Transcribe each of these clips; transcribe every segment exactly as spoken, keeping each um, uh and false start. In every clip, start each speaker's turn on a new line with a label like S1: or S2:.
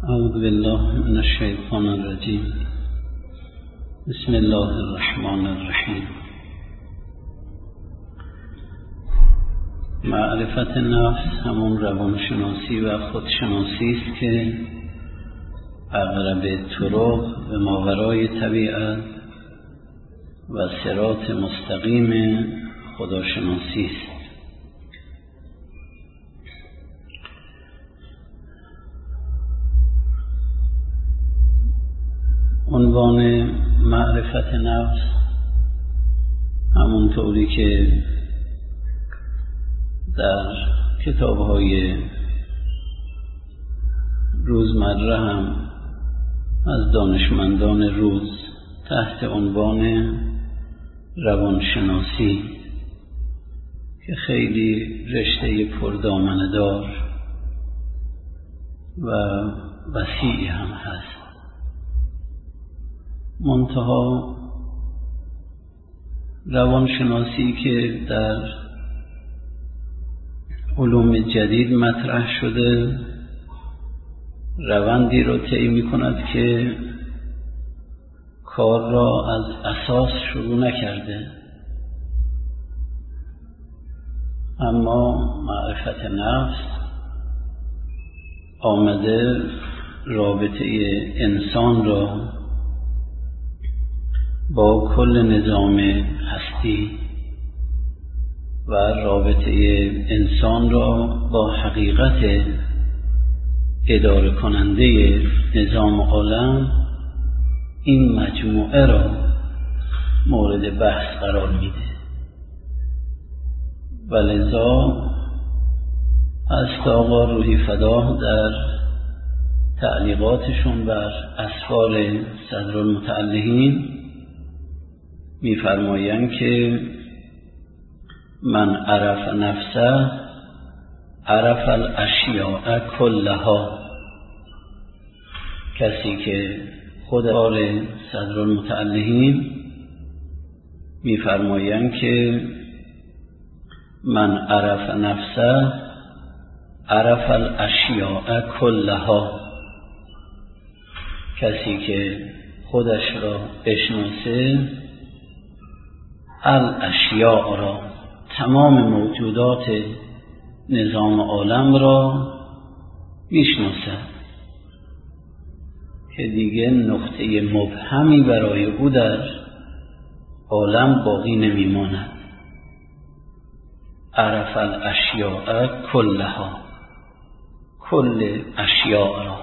S1: اعوذ بالله من الشیطان الرجیم. بسم الله الرحمن الرحیم. معرفت نفس همون روانشناسی و خودشناسی است که اقرب طرق به ماورای طبیعت و صراط مستقیم خداشناسی است. عنوان معرفت نفس همونطوری که در کتاب‌های روزمره هم از دانشمندان روز تحت عنوان روانشناسی که خیلی رشته پردامنه‌دار و وسیعی هم هست، منتها روانشناسی که در علوم جدید مطرح شده روندی را طی می‌کند که کار را از اساس شروع نکرده، اما معرفت نفس آمده رابطه انسان را با کل نظام هستی و رابطه انسان را با حقیقت اداره کننده نظام عالم، این مجموعه را مورد بحث قرار میده و لذا از آقا روحی فداه در تعلیقاتشون بر اسفار صدرالمتعلقین می‌فرمایند که من عرف نفسه عرف الاشیاء کلها. کسی که خود آل صدرالمتعلقین می‌فرمایند که من عرف نفسه عرف الاشیاء کلها. کسی که خودش را بشناسه الاشیاء را، تمام موجودات نظام عالم را میشناسد که دیگه نقطه مبهمی برای او در عالم باقی نمیماند. عرف الاشیاء کلها، کل اشیاء را.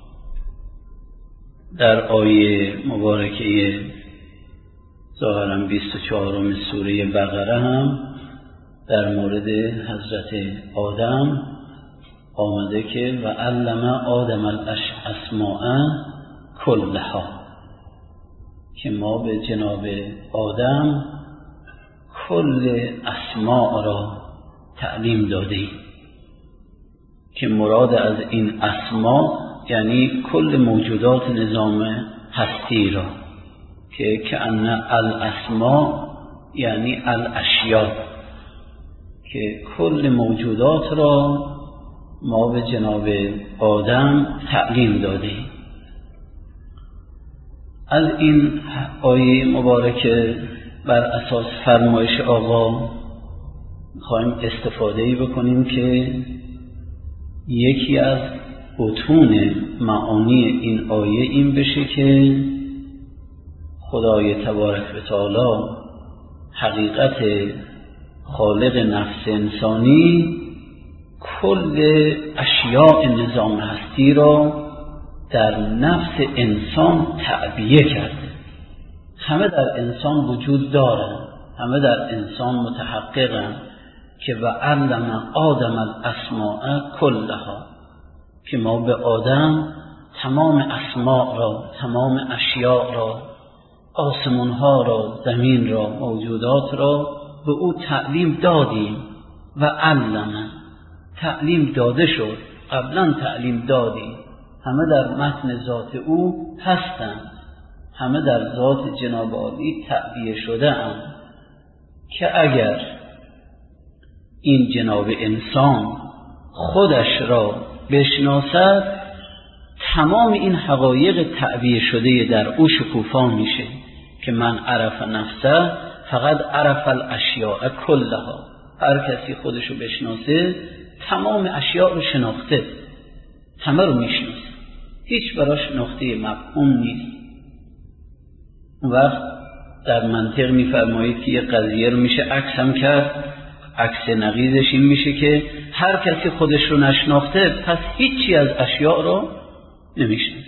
S1: در آیه مبارکه ظاهراً بیست و چهارم سوره بقره هم در مورد حضرت آدم آمده که و علم آدم الاسماء کلها، که ما به جناب آدم کل اسماء را تعلیم دادیم، که مراد از این اسماء یعنی کل موجودات نظام هستی را، که کأن الاسماء یعنی الاشیاء، که کل موجودات را ما به جناب آدم تعلیم دادیم. از این آیه مبارکه بر اساس فرمایش آقا می‌خوایم استفاده‌ای بکنیم که یکی از بطون معانی این آیه این بشه که خدای تبارک و تعالی حقیقت خالق نفس انسانی کل اشیاء نظام هستی را در نفس انسان تعبیه کرده. همه در انسان وجود دارند، همه در انسان متحققند که و علم آدم الاسماء کلها، که ما به آدم تمام اسماء را، تمام اشیاء را، آسمان‌ها را، زمین را، موجودات را به او تعلیم دادیم. و علم، تعلیم داده شد، قبلا تعلیم دادیم، همه در متن ذات او هستند، همه در ذات جناب عالی تعبیه شده اند، که اگر این جناب انسان خودش را بشناسد تمام این حقایق تعبیه شده در او شکوفا میشه که من عرف نفسه فقط عرف الاشیاء کلها. هر کسی خودشو بشناسه تمام اشیاء رو شناخته، همه رو میشناسه، هیچ براش نقطه مفهوم نیست. اون وقت در منطق میفرمایید که یه قضیه رو میشه عکس هم کرد. عکس نقیضش این میشه که هر کسی خودش رو نشناخته پس هیچی از اشیاء رو نمیشناسه.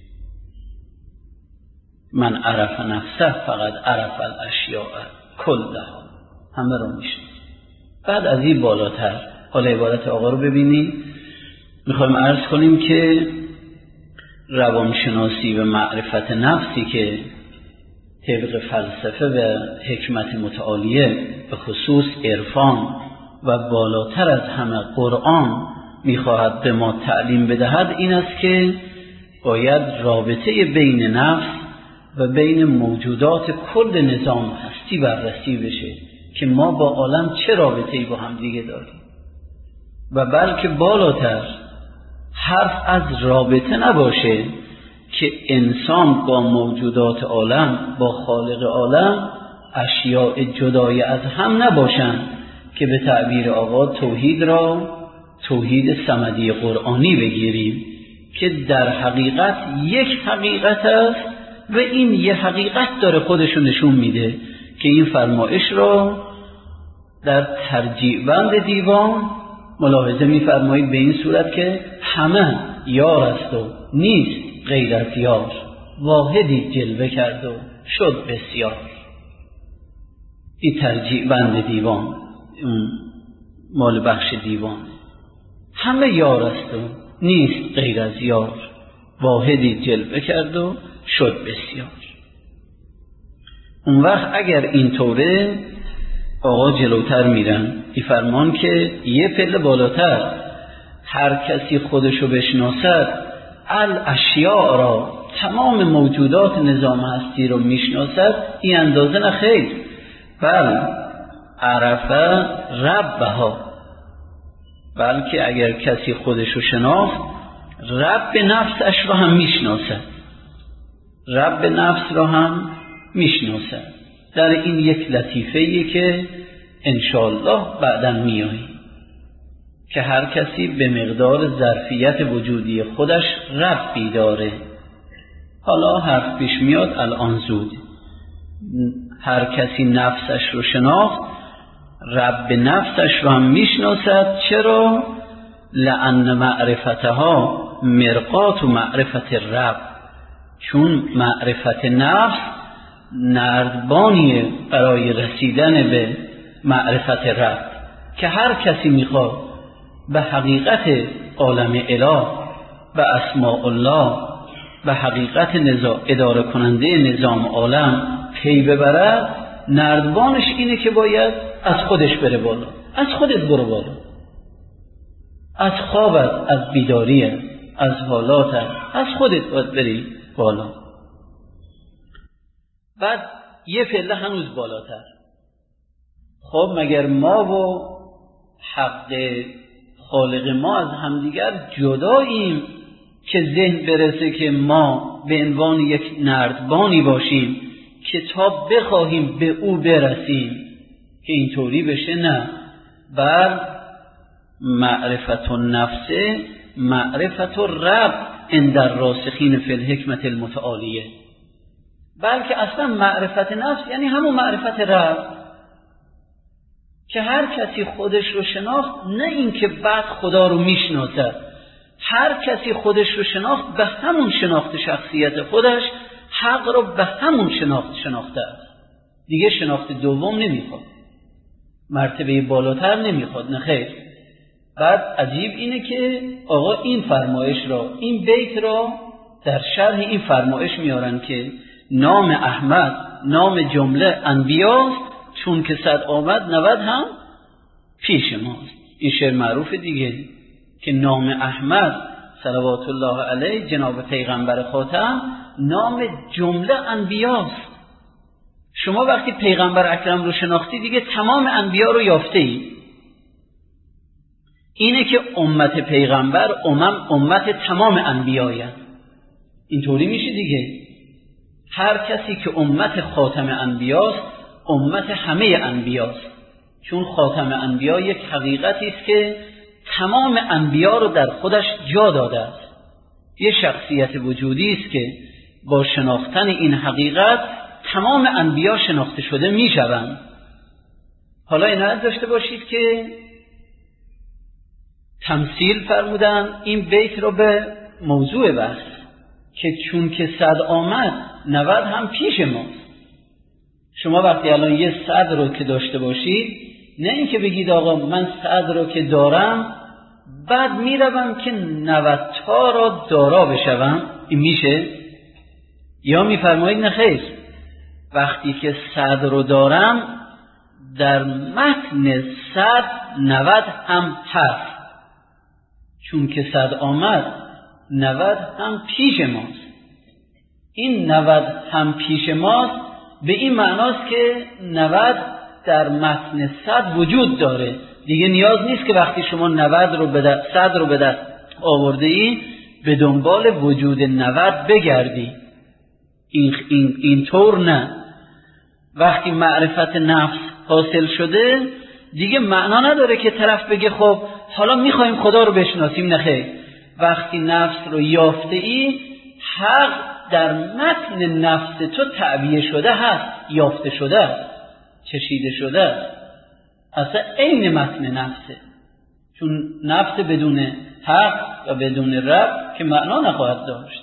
S1: من عرف نفسه فقط عرف الاشیاء کلها، همه رو میشناسه. بعد از این بالاتر حالا عبارت آقا رو ببینید. میخوایم عرض کنیم که روانشناسی و معرفت نفسی که طبق فلسفه و حکمت متعالیه به خصوص عرفان و بالاتر از همه قرآن میخواهد به ما تعلیم بدهد این است که باید رابطه بین نفس و بین موجودات کل نظام هستی بررسی بشه که ما با عالم چه رابطه‌ای با هم دیگه داریم، و بلکه بالاتر حرف از رابطه نباشه که انسان با موجودات عالم، با خالق عالم اشیاء جدای از هم نباشند که به تعبیر آقا توحید را توحید صمدی قرآنی بگیریم که در حقیقت یک حقیقت است و این یک حقیقت داره خودشو نشون میده که این فرمایش را در ترجیع بند دیوان ملاحظه میفرمایید به این صورت که همه یار است و نیست غیر از یار، واحدی جلوه کرد و شد بسیار. این ترجیع بند دیوان مال بخش دیوان، همه یار است و نیست غیر از یار، واحدی جلوه کرد و شد بسیار. اون وقت اگر اینطوره آقا جلوتر میرن این فرمان که یه پله بالاتر هر کسی خودشو بشناسد الاشیاء را، تمام موجودات نظام هستی رو میشناسد، این اندازه نه خیر، بل عرفه ربها، بلکه اگر کسی خودشو شناخت رب نفسش رو هم میشناسد، رب نفس رو هم میشناسد. در این یک لطیفه‌ایه که انشاءالله بعداً میاییم که هر کسی به مقدار ظرفیت وجودی خودش ربی داره. حالا حرف پیش میاد الان زود. هر کسی نفسش رو شناخت رب نفسش رو هم میشناسد. چرا؟ لأن معرفتها مرقات و معرفت رب، چون معرفت نفس نردبانیه برای رسیدن به معرفت رب که هر کسی میخواد به حقیقت عالم اله، به اسماء الله، به حقیقت نظام اداره کننده نظام عالم پی ببرد، نردبانش اینه که باید از خودش بره بالا. از خودت برو بالا، از خوابت، از بیداریت، از حالاتت، از خودت باید بری بالا. بعد یه پله هنوز بالاتر. خب مگر ما و حق خالق ما از همدیگر جداییم که ذهن برسه که ما به عنوان یک نردبانی باشیم که تا بخواهیم به او برسیم که اینطوری بشه؟ نه، بل معرفت النفس معرفت الرب عند الراسخین فی الحکمت المتعالیه، بلکه اصلا معرفت نفس یعنی همون معرفت رب که هر کسی خودش رو شناخت، نه این که بعد خدا رو میشناسد، هر کسی خودش رو شناخت به همون شناخت شخصیت خودش حق رو به همون شناخت شناخته است، دیگه شناخت دوم نمیخواد، مرتبه بالاتر نمیخواد، نه خیر. بعد عجیب اینه که آقا این فرمایش را، این بیت را در شرح این فرمایش میارن که نام احمد نام جمله انبیاست، چون که صد آمد نود هم پیش ماست. این شعر معروف دیگه که نام احمد صلوات الله علیه جناب پیغمبر خاتم نام جمله انبیاست. شما وقتی پیغمبر اکرم رو شناختی دیگه تمام انبیا رو یافته ای. اینه که امت پیغمبر امم امت تمام انبیایند، اینطوری میشه دیگه. هر کسی که امت خاتم انبیاست، امت همه انبیاست، چون خاتم انبیا یک حقیقتی است که تمام انبیا رو در خودش جا داده است. یه شخصیت وجودی است که با شناختن این حقیقت تمام انبیا شناخته شده میشوند. حالا عنایت داشته باشید که تمثیل فرمودن این بیت رو به موضوع بحث که چون که صد آمد نود هم پیش ماست. شما وقتی الان یه صد رو که داشته باشید، نه این که بگید آقا من صد رو که دارم بعد میروم که نود تا را دارا بشوم، این میشه؟ یا میفرمایید نه خیر، وقتی که صد رو دارم در متن صد نود هم هست، چون که صد آمد نود هم پیش ماست. این نود هم پیش ماست به این معناست که نود در متن صد وجود داره. دیگه نیاز نیست که وقتی شما نود رو به دست، صد رو به دست آورده ای به دنبال وجود نود بگردی. این این اینطور نه. وقتی معرفت نفس حاصل شده دیگه معنا نداره که طرف بگه خب حالا میخوایم خدا رو بشناسیم. نخیر، وقتی نفس رو یافته ای حق در متن نفس تو تعبیه شده هست، یافته شده است، چشیده شده است، اصلا عین متن نفسه. چون نفس بدون حق و بدون رب که معنا نخواهد داشت.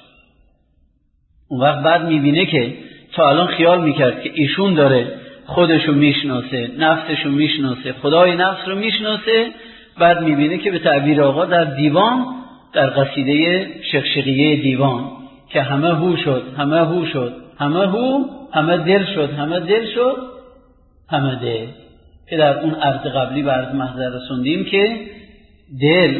S1: اون وقت بعد میبینه که تا الان خیال میکرد که ایشون داره خودشو میشناسه، نفسشو میشناسه، خدای نفس رو میشناسه، بعد میبینه که به تعبیر آقا در دیوان، در قصیده شقشقیه دیوان که همه هو شد، همه هو شد، همه هو، همه دل شد، همه دل شد، همه دل، که در اون عرض قبلی به عرض محضر رسوندیم که دل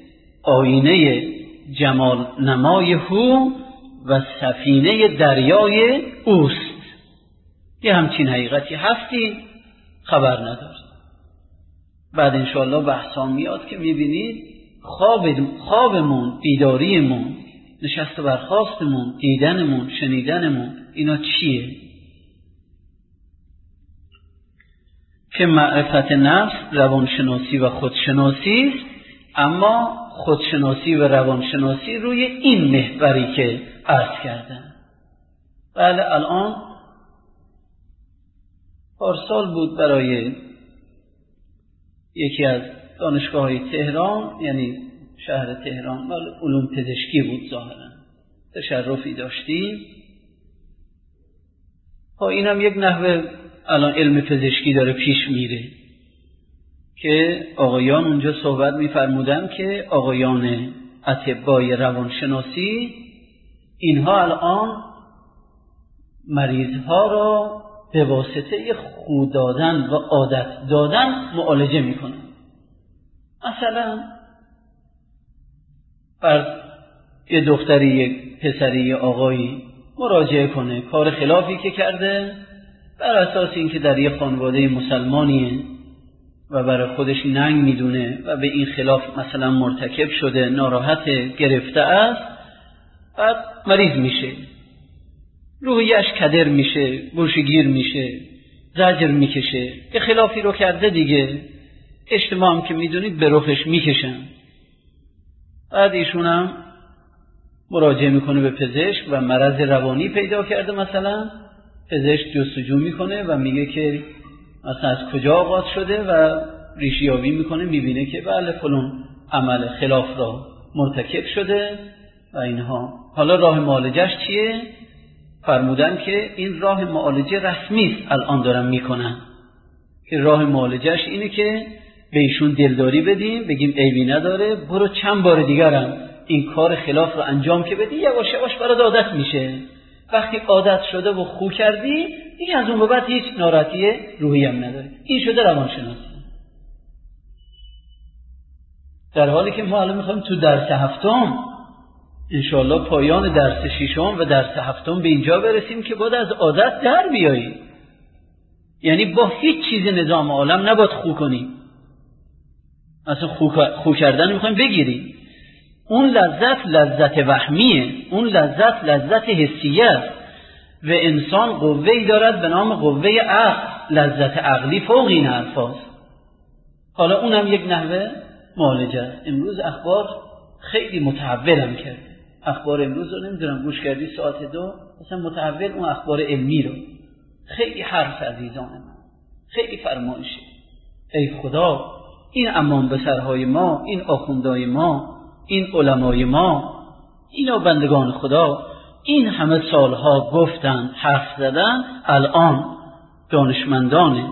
S1: آینه جمال نمای هو و سفینه دریای اوست. یه همچین حقیقتی هستی خبر ندارد. بعد انشاءالله بحثا میاد که میبینید خواب خوابمون، بیداریمون، نشست و برخاستمون، دیدنمون، شنیدنمون، اینا چیه؟ که معرفت نفس روانشناسی و خودشناسی است، اما خودشناسی و روانشناسی روی این محوری که عرض کردم. بله الان پارسال بود برای یکی از دانشگاه‌های تهران، یعنی شهر تهران، ولی علوم پزشکی بود ظاهرا، تشرفی داشتیم. ها اینم یک نحوه الان علم پزشکی داره پیش میره که آقایان اونجا صحبت میفرمودن که آقایان اطبای روانشناسی اینها الان مریضها را به واسطه خو دادن و عادت دادن معالجه میکنن. مثلا فرض یه دختری، یک پسری، یه آقایی مراجعه کنه، کار خلافی که کرده، بر اساس اینکه در یه خانواده مسلمانیه و برای خودش ننگ میدونه و به این خلاف مثلا مرتکب شده، ناراحت، گرفته است، بعد مریض میشه، روحیش کدر میشه، گوشگیر میشه، زجر میکشه، یه خلافی رو کرده دیگه، اجتماع هم که میدونید به رخش میکشن. بعد ایشون هم مراجعه میکنه به پزشک و مرض روانی پیدا کرده، مثلا پزشک جستجو میکنه و میگه که مثلا از کجا آغاز شده و ریشیابی میکنه، میبینه که بله فلان عمل خلاف را مرتکب شده و اینها. حالا راه معالجهش چیه؟ فرمودن که این راه معالجه رسمی است الان دارن میکنن، که راه معالجهش اینه که به ایشون دلداری بدیم، بگیم عیبی نداره، برو چند بار دیگرم این کار خلاف رو انجام که بدی، یواش یواش برات عادت میشه. وقتی عادت شده و خو کردی دیگه از اون به بعد هیچ ناراحتی روحی هم نداری. این شده روانشناسی. در حالی که ما الان میخوایم تو درس هفتم انشاءالله پایان درس ششم و درس هفتم به اینجا برسیم که باید از عادت در بیایی. یعنی با هیچ چیز نظام عالم نباید خو کنیم. مثلا خو, خو کردن میخوایم بگیریم. اون لذت لذت وهمیه، اون لذت لذت حسیه است و انسان قوه‌ای دارد به نام قوه عقل، لذت عقلی فوق این حرفاست. حالا اونم یک نحوه معالجه است. امروز اخبار خیلی متحولم کرد. اخبار امروز رو نمیدونم گوش کردی ساعت دو، مثلا متحول اون اخبار علمی رو، خیلی حرف عزیزان من، خیلی فرمایشه. ای خدا، این امان به سرهای ما، این آخوندهای ما، این علمای ما، اینا بندگان خدا، این همه سالها گفتن، حرف زدن، الان دانشمندان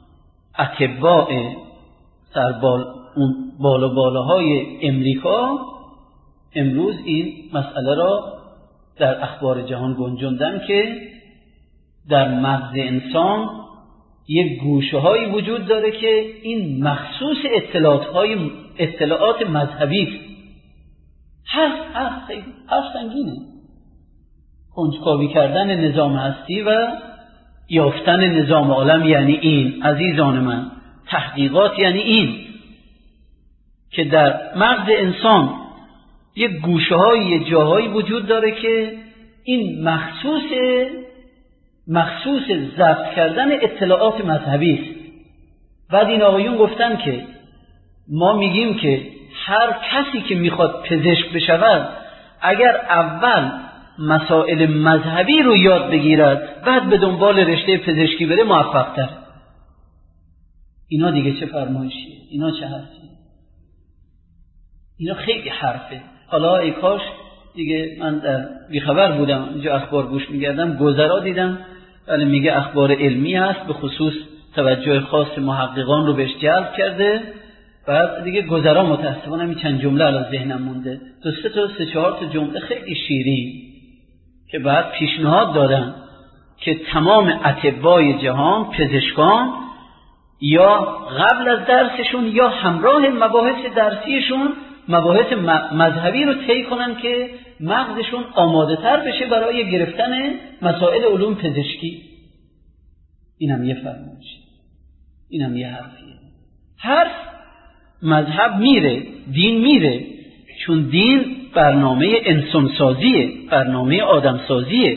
S1: اتباع سربال اون بالا بالاهای امریکا امروز این مسئله را در اخبار جهان گنجوندن که در مغز انسان یک گوشه هایی وجود داره که این مخصوص اطلاعات های اطلاعات مذهبی است. هر هر خیلی هر سنگینه. کنجکاوی کردن نظام هستی و یافتن نظام عالم یعنی این، عزیزان من. تحقیقات یعنی این که در مغز انسان یک گوشه های یک جاهایی وجود داره که این مخصوص مخصوص ضبط کردن اطلاعات مذهبی است. بعد این آقایون گفتن که ما میگیم که هر کسی که میخواد پزشک بشود اگر اول مسائل مذهبی رو یاد بگیرد بعد به دنبال رشته پزشکی بره موفق تر. اینا دیگه چه فرمایشیه؟ اینا چه حرفیه؟ اینا خیلی حرفه. حالا ای کاش دیگه من در بیخبر بودم، اینجا اخبار گوش میگردم، گذرا دیدم ولی میگه اخبار علمی هست، به خصوص توجه خاص محققان رو بهش جلب کرده. بعد دیگه گذرا متاسفانه همین چند جمله الان ذهنم مونده، دو سه تا سه چهار تا جمله خیلی شیرین که بعد پیشنهاد دادن که تمام اطبای جهان، پزشکان، یا قبل از درسشون یا همراه مباحث درسیشون مباحث مذهبی رو طی کنن که مغزشون آماده تر بشه برای گرفتن مسائل علوم پزشکی. اینم یه فرمایشه، اینم یه حرفیه. حرف مذهب میره، دین میره، چون دین برنامه انسانسازیه، برنامه آدمسازیه.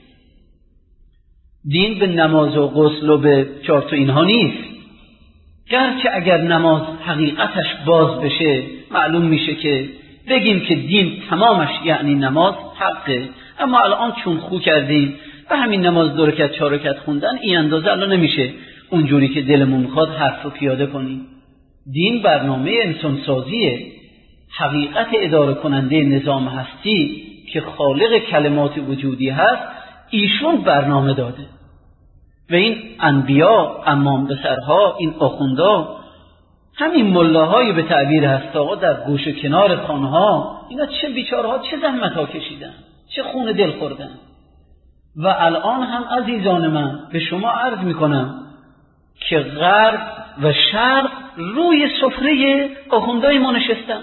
S1: دین به نماز و غسل و به چارت و اینها نیست. گرچه اگر نماز حقیقتش باز بشه معلوم میشه که بگیم که دین تمامش یعنی نماز حقه، اما الان چون خو کردیم و همین نماز دو رکعت چهار رکعت خوندن این اندازه الان نمیشه اونجوری که دلمون میخواد حرف رو پیاده کنیم. دین برنامه انسانسازیه، حقیقت اداره کننده نظام هستی که خالق کلمات وجودی هست ایشون برنامه داده و این انبیا، امام به سرها، این آخوندا، همین ملاهای به تعبیر هست آقا در گوش کنار خانها، اینا چه بیچارها چه زحمت ها کشیدن، چه خون دل خوردن. و الان هم عزیزان من به شما عرض میکنم که غرب و شرق روی سفره آخوندای ما نشستن،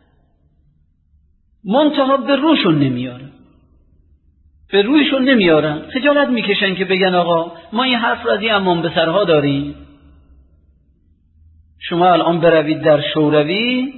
S1: منتها به روشون نمیارن، به رویشون نمیارن، خجالت میکشن که بگن آقا ما این حرف را از این امام به سرها داریم. شما الان بروید در شوروی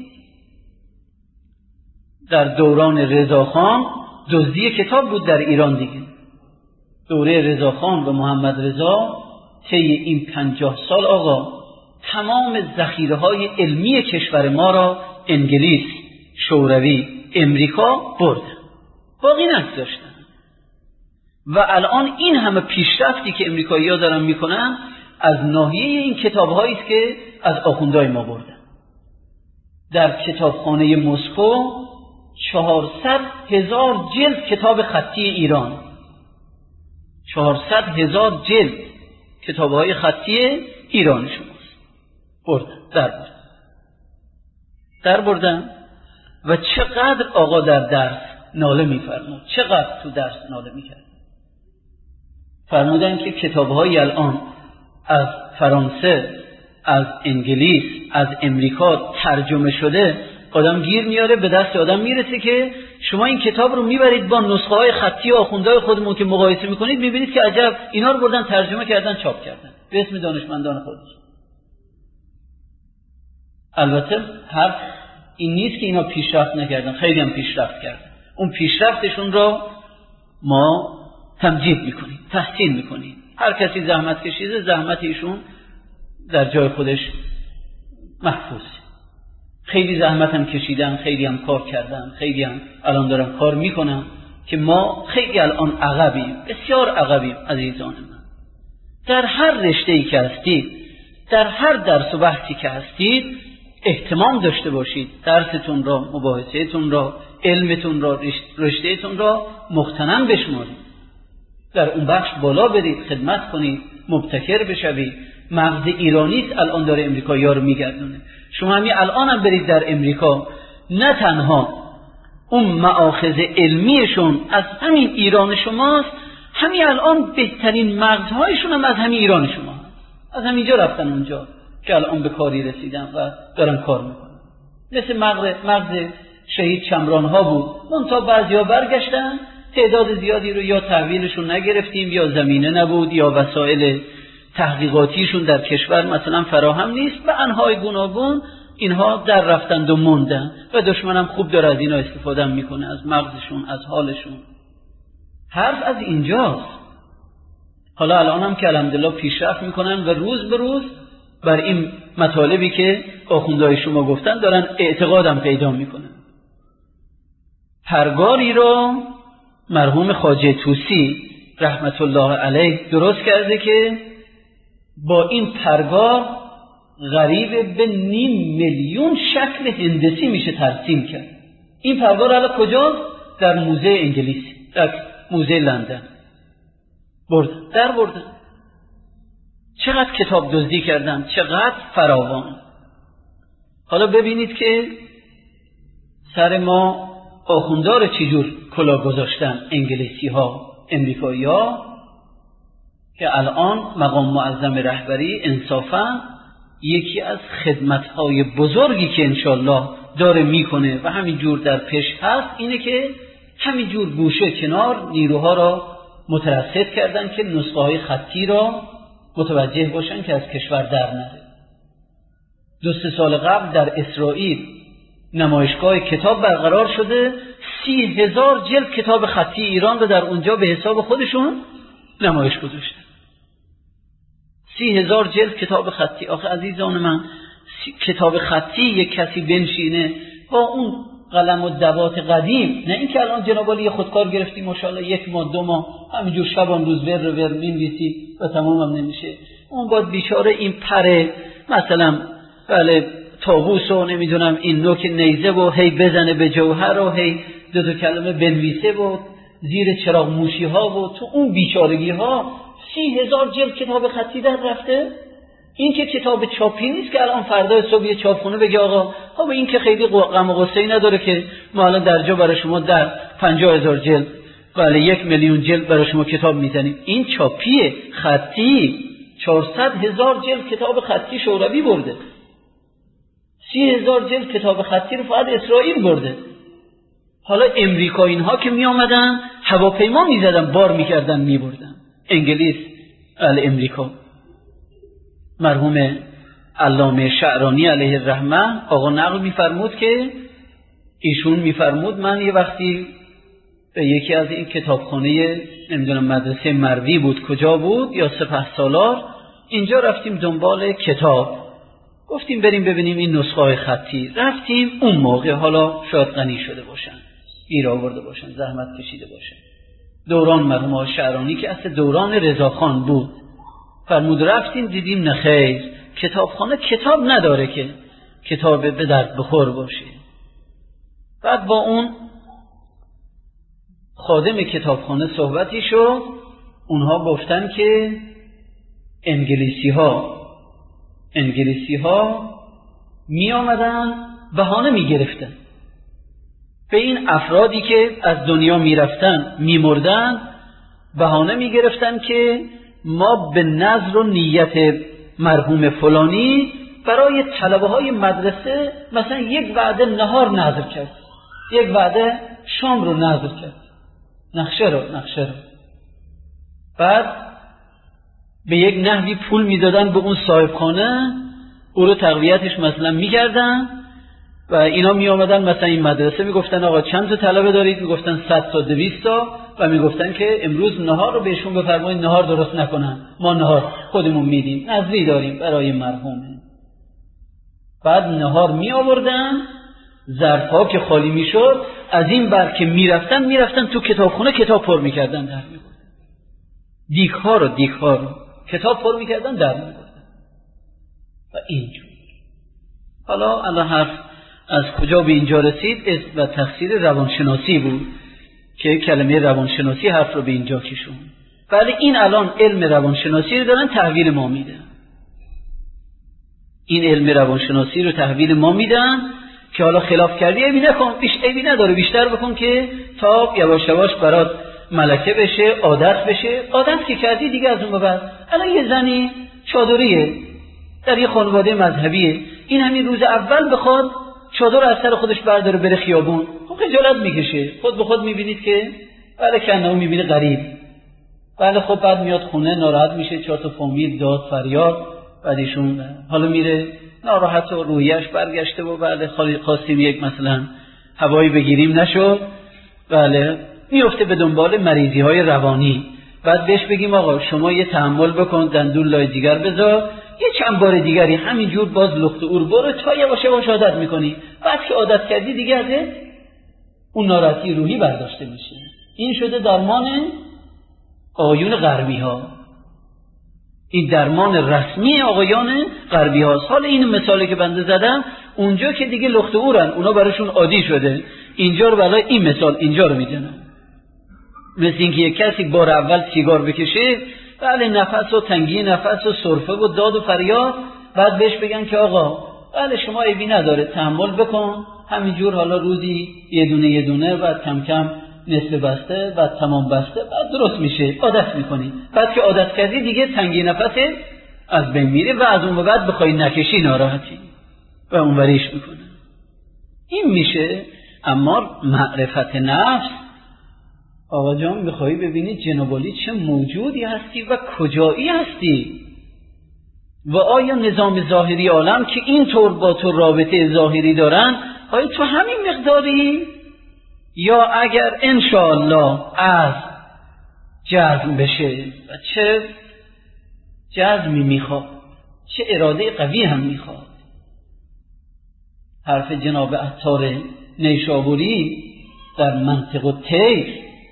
S1: در دوران رضاخان، دزدی کتاب بود در ایران دیگه، دوره رضاخان و محمد رضا، طی این پنجاه سال آقا تمام ذخیره های علمی کشور ما را انگلیس، شوروی، امریکا بردن، باقی نگذاشتن. و الان این همه پیشرفتی که امریکایی‌ها دارن میکنن از ناحیه این کتاب‌هایی است که از آخوندهای ما بردن. در کتابخانه مسکو چهارصد هزار جلد کتاب خطی ایران، چهارصد هزار جلد کتاب‌های خطی ایران شماست بردن، در بردن در بردن و چقدر آقا در درس ناله می‌فرمود، چقدر تو درس ناله می‌کرد. فرمودن که کتاب‌های الان از فرانسه، از انگلیس، از امریکا ترجمه شده، آدم گیر میاره، به دست آدم میرسه که شما این کتاب رو میبرید با نسخه های خطی آخوندهای خودمون که مقایسه میکنید، میبینید که عجب اینا رو بردن ترجمه کردن، چاپ کردن به اسم دانشمندان خودش. البته هر این نیست که اینا پیشرفت نکردن، خیلی هم پیشرفت کردن. اون پیشرفتشون رو ما تمجید میکنیم، تحسین میکنیم. هر کسی زحمت کشیده، زحمت ایشون در جای خودش محفوظ. خیلی زحمت هم کشیدن، خیلی هم کار کردن، خیلی هم الان دارن کار میکنن که ما خیلی الان عقبیم، بسیار عقبیم عزیزان من. در هر رشته‌ای که هستید، در هر درس و بحثی که هستید اهتمام داشته باشید، درستون را، مباحثه‌تون را، علمتون را، رشته‌تون را مغتنم بشمارید، در اون بخش بالا برید، خدمت کنید، مبتکر بشوید. مغز ایرانی است الان داره امریکایی‌ها رو میگردونه. شما همین الان هم برید در امریکا، نه تنها اون مآخذ علمیشون از همین ایران شماست، همین الان بهترین مغزهایشون هم از همین ایران شما هست. از همینجا رفتن اونجا که الان به کاری رسیدن و دارن کار میکنن. مثل مغز مغز شهید چمران ها بود، منتها بعضیا برگشتن، تعداد زیادی رو یا تحویلشون نگرفتیم، یا زمینه نبود، یا وسایل تحقیقاتیشون در کشور مثلا فراهم نیست، و انواع گوناگون اینها در رفتند و موندن و دشمنم خوب داره از اینا استفاده میکنه، از مغزشون، از حالشون. حرف از اینجاست. حالا الان هم که الحمدلله پیشرفت میکنن و روز به روز بر این مطالبی که آخوندهای شما گفتن دارن اعتقادم پیدا میکنن. پرگاری را مرحوم خواجه طوسی رحمت الله علیه درست کرده که با این پرگار قریب به نیم میلیون شکل هندسی میشه ترسیم کرد. این پرگار الان کجاست؟ در موزه انگلیس، در موزه لندن بردن، در بردن. چقدر کتاب دزدی کردن، چقدر فراوان. حالا ببینید که سر ما آخوندا رو چجور کلاه گذاشتن انگلیسی ها، امریکایی ها، که الان مقام معظم رهبری انصافا یکی از خدمت‌های بزرگی که انشالله داره میکنه و همینجور در پیش هست اینه که همینجور گوشه کنار نیروها را مترصد کردن که نسخه های خطی را متوجه باشن که از کشور در نره. دو سه سال قبل در اسرائیل نمایشگاه کتاب برقرار شده، سی هزار جلد کتاب خطی ایران رو در اونجا به حساب خودشون نمایش گذاشتن. سی هزار جلد کتاب خطی. آخه عزیزان من، کتاب خطی یک کسی بنشینه با اون قلم و دوات قدیم، نه اینکه الان جناب عالی خودکار گرفتیم ماشاءالله یک ماه دو ماه همینجور شبان روز ور ور می‌نویسی و تمام هم نمیشه. اون باید بیچاره این پر مثلا بله طاووس و نمیدونم این نوک نیزه و هی بزنه به جوهر و هی دو تا کلمه بنویسه و زیر چراغ موشی ها و تو اون بیچارگی ها سی هزار جلد کتاب خطی در رفته. این که کتاب چاپی نیست که الان فردا صبح یه چاپخونه بگه آقا ها به این که خیلی غم و غصه‌ای نداره که ما الان در جا برای شما در پنجاه هزار جلد بله یک میلیون جلد برای شما کتاب میزنیم. این چاپیه، خطی. چهارصد هزار جلد کتاب خطی شوروی برده، سی هزار جلد کتاب خطی رو فقط اسرائیل برده. حالا امریکایی اینها که می آمدن هواپیما می زدن، بار می کردن می بردن. انگلیس، ال امریکا. مرحوم علامه شعرانی علیه الرحمه آقا نقل می فرمود که ایشون می فرمود من یه وقتی به یکی از این کتابخانه نمیدونم مدرسه مروی بود کجا بود یا سپهسالار، اینجا رفتیم دنبال کتاب، گفتیم بریم ببینیم این نسخه های خطی. رفتیم اون موقع، حالا شاید غنی شده باشن، گیر آورده باشن، زحمت کشیده باشن، دوران مرحوم شعرانی که اصل دوران رضاخان بود. فرمود رفتیم دیدیم نخیر، کتابخانه کتاب نداره که کتاب به درد بخور باشه. بعد با اون خادم کتابخانه صحبتی شد، اونها گفتن که انگلیسی ها انگلیسی ها می آمدن بهانه می گرفتن به این افرادی که از دنیا می رفتن می مردن، بهانه می گرفتن که ما به نظر و نیت مرحوم فلانی برای طلبه های مدرسه مثلا یک وعده نهار نظر کرد، یک وعده شام رو نظر کرد، نقشه رو نقشه رو بعد به یک نحوی پول میدادن به اون صاحبخانه، او رو تقویتش مثلا میکردن، و اینا می آمدن مثلا این مدرسه میگفتن آقا چند تا طلبه دارید؟ میگفتن صد تا دویست تا و میگفتن که امروز نهار رو بهشون بفرمایید نهار درست نکنن، ما نهار خودمون میدیم، نذری داریم برای مرحومه. بعد نهار می آوردن، ظرف‌ها که خالی میشد از این بر که میرفتن میرفتن تو کتابخونه کتاب پر میکردن در میبردن، دیگ‌ها رو دیگ‌ها رو کتاب پر میکردن در میبردن و اینجور. حالا الان حرف از کجا به اینجا رسید؟ و تفسیر روانشناسی بود که کلمه روانشناسی حرف رو به اینجا کشون. ولی این الان علم روانشناسی رو دارن تحویل ما میدن، این علم روانشناسی رو تحویل ما میدن که حالا خلاف کردی ایبی نکن، بیش ایبی نداره، بیشتر بکن که تا یواش یواش برات ملکه بشه، عادت بشه. عادت که کردی دیگه از اون به بعد. الان یه زنی چادریه در یه خانواده مذهبیه، این همین روز اول بخواد چادر از سر خودش برداره بره خیابون، خب خجالت میکشه، خود به خود میبینید که بله کنه میبینه غریب، بله خب بعد میاد خونه ناراحت میشه، چهار تا فامیل داد فریاد، بعدشون حالا میره ناراحت و روحیش برگشته و بله خواستیم یک مثلا هوایی بگیریم نشد، بله میفته به دنبال مریضی های روانی. بعد بهش بگیم آقا شما یه تحمل بکن، دندون لای جیگر بذار، یه چند بار دیگری همینجور باز لخت اور برو تا یواش یواش عادت میکنی، بعد که عادت کردی دیگه از اون ناراحتی روحی برداشته میشه. این شده درمان آقایون غربی ها، این درمان رسمی آقایان غربی هاست. حالا این مثالی که بنده زدم اونجا که دیگه لخت اورن، اونا براشون عادی شده، اینجا رو برای این مثال اینجا رو میزنم. مثل اینکه یک کسی بار اول سیگار بکشه، بله نفس و تنگی نفس و سرفه و داد و فریاد، بعد بهش بگن که آقا بله شما عیبی نداره تحمل بکن، همینجور حالا روزی یه دونه یه دونه، بعد کم کم نصف بسته، بعد تمام بسته، بعد درست میشه، عادت میکنی. بعد که عادت کردی دیگه تنگی نفسه از بین میره و از اون به بعد بخوای نکشی ناراحتی و اون وریش میکنه. این میشه. اما معرفت نفس، آقا جان میخوایی ببینی جناب عالی چه موجودی هستی و کجایی هستی و آیا نظام ظاهری عالم که اینطور با تو رابطه ظاهری دارن، آیا تو همین مقداری؟ یا اگر انشاءالله از جزم بشه، و چه جزمی میخواد، چه اراده قوی هم میخواد. حرف جناب عطار نیشابوری در منطق الطیر،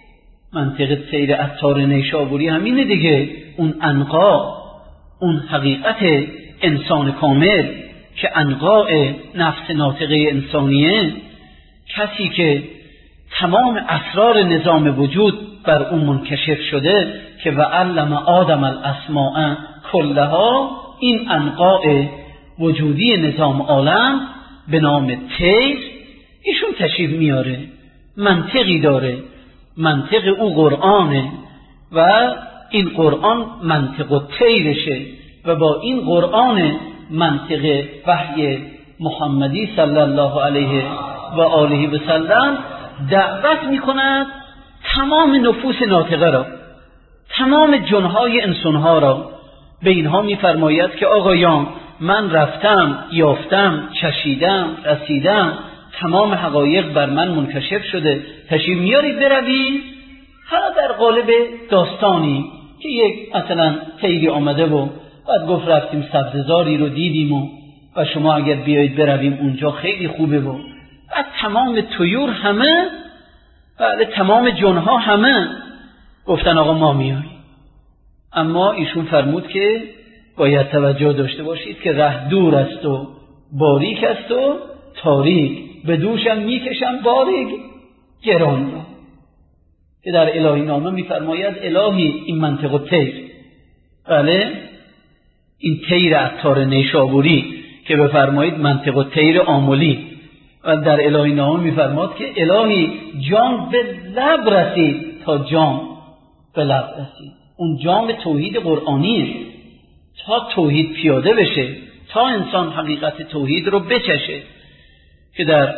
S1: منطق الطیر عطار نیشابوری همینه دیگه، اون انقا، اون حقیقت انسان کامل که انقاء نفس ناطقه انسانیه، کسی که تمام اسرار نظام وجود بر اون منکشف شده که و علم آدم الاسماء کلها، این انقاء وجودی نظام عالم به نام طیر، ایشون تشریف میاره، منطقی داره، منطق او قرآنه و این قرآن منطق و طیرشه و با این قرآن منطق وحی محمدی صلی الله علیه و آله و سلم دعوت میکند تمام نفوس ناطقه را، تمام جنهای انسانها را. به اینها میفرماید که آقایان من رفتم، یافتم، چشیدم، رسیدم، تمام حقایق بر من منکشف شده، تشریف میارید بروید. حالا در قالب داستانی که یک مثلا طیری آمده و بعد گفت رفتیم سبززاری رو دیدیم و, و شما اگر بیایید برویم اونجا خیلی خوبه و بعد تمام طیور همه، بله تمام جنها همه گفتن آقا ما میاییم. اما ایشون فرمود که باید توجه داشته باشید که ره دور است و باریک است و تاریک، به دوشم میکشم باریک گران را، که در الهی نامه میفرماید الهی این منطق و طیر، بله این طیر عطار نیشابوری که بفرمایید منطق و طیر آملی، و در الهی نامه میفرماد که الهی جام به لب رسید تا جام به لب رسید. اون جام توحید قرآنیه، تا توحید پیاده بشه، تا انسان حقیقت توحید رو بچشه. که در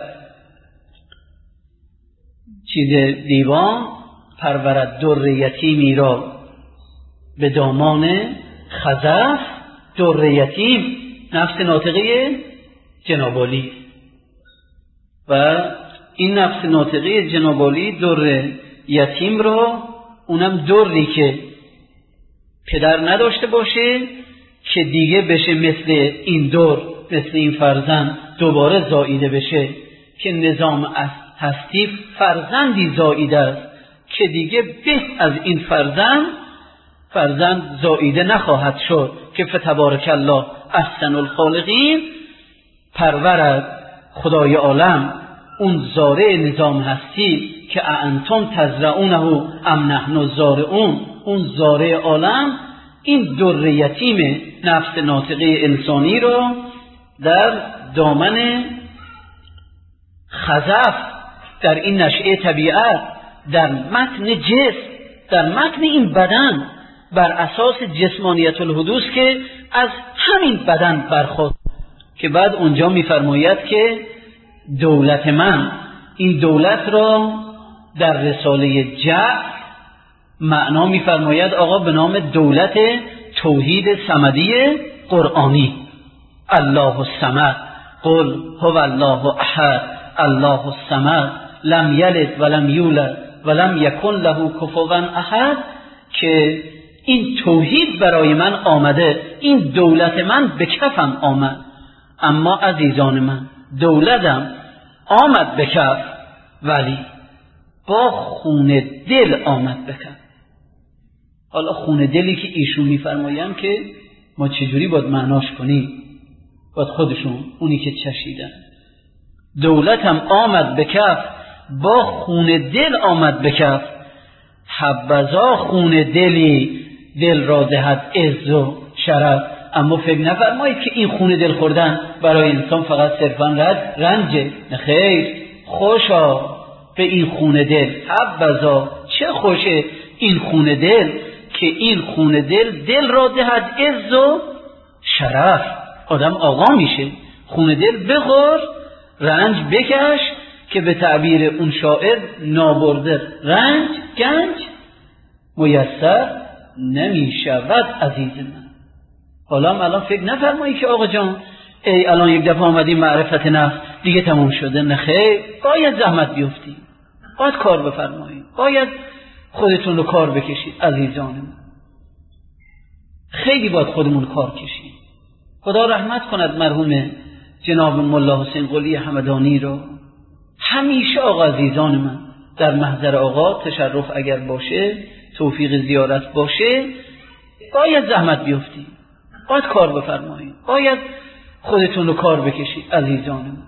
S1: چیز دیوان پرورد در یتیمی را به دامان خزف، در یتیم نفس ناطقه جناب عالی، و این نفس ناطقه جناب عالی در یتیم را، اونم دری که پدر نداشته باشه که دیگه بشه مثل این در، مثل این فرزند دوباره زاییده بشه، که نظام هستی فرزندی زاییده است که دیگه به از این فرزند فرزند زاییده نخواهد شد، که فتبارک الله احسن الخالقین. پرورد خدای عالم اون زارع نظام هستی که اانتم تزرعونه ام نحن الزارعون، اون زارع عالم این در یتیم نفس ناطقه انسانی رو در دامن خزف، در این نشأه طبیعت، در متن جسم، در متن این بدن، بر اساس جسمانیت الحدوث که از همین بدن برخورد، که بعد اونجا میفرماید که دولت من، این دولت را در رساله جعل معنا میفرماید آقا به نام دولت توحید صمدی قرآنی. الله الصمد، قل هو الله احد، الله الصمد، لم یلد ولم یولد ولم یکن له کفوا احد، که این توحید برای من آمده، این دولت من به کفم آمد. اما عزیزان من، دولتم آمد به کف، ولی با خون دل آمد به کف. حالا خون دلی که ایشون میفرمایند که ما چجوری باید معناش کنیم؟ باید خودشون، اونی که چشیدن، دولتم آمد به کف، با خون دل آمد به کف. حبذا خون دلی دل را دهد عز و شرف. اما فکر نفرمایید که این خون دل خوردن برای انسان فقط صرفا رنجه. خیر، خوشا به این خون دل، حبذا چه خوشه این خون دل، که این خون دل دل را دهد عز و شرف. آدم آقا میشه، خون دل بخور، رنج بکش، که به تعبیر اون شاعر نابرده رنج گنج میسر نمی شود عزیز من. حالا الان فکر نفرمایی که آقا جان ای الان یک دفعه آمدی معرفت نفس دیگه تموم شده. نه خیر، باید زحمت بیفتی، باید کار بفرمایید، باید خودتون رو کار بکشید عزیزان من. خیلی باید خودمون کار کشید. خدا رحمت کند مرحوم جناب ملا حسین قلی همدانی رو. همیشه آقا عزیزان من در محضر آقا تشرف اگر باشه، توفیق زیارت باشه، باید زحمت بیفتی، باید کار بفرمایید، باید خودتون رو کار بکشید عزیزان من.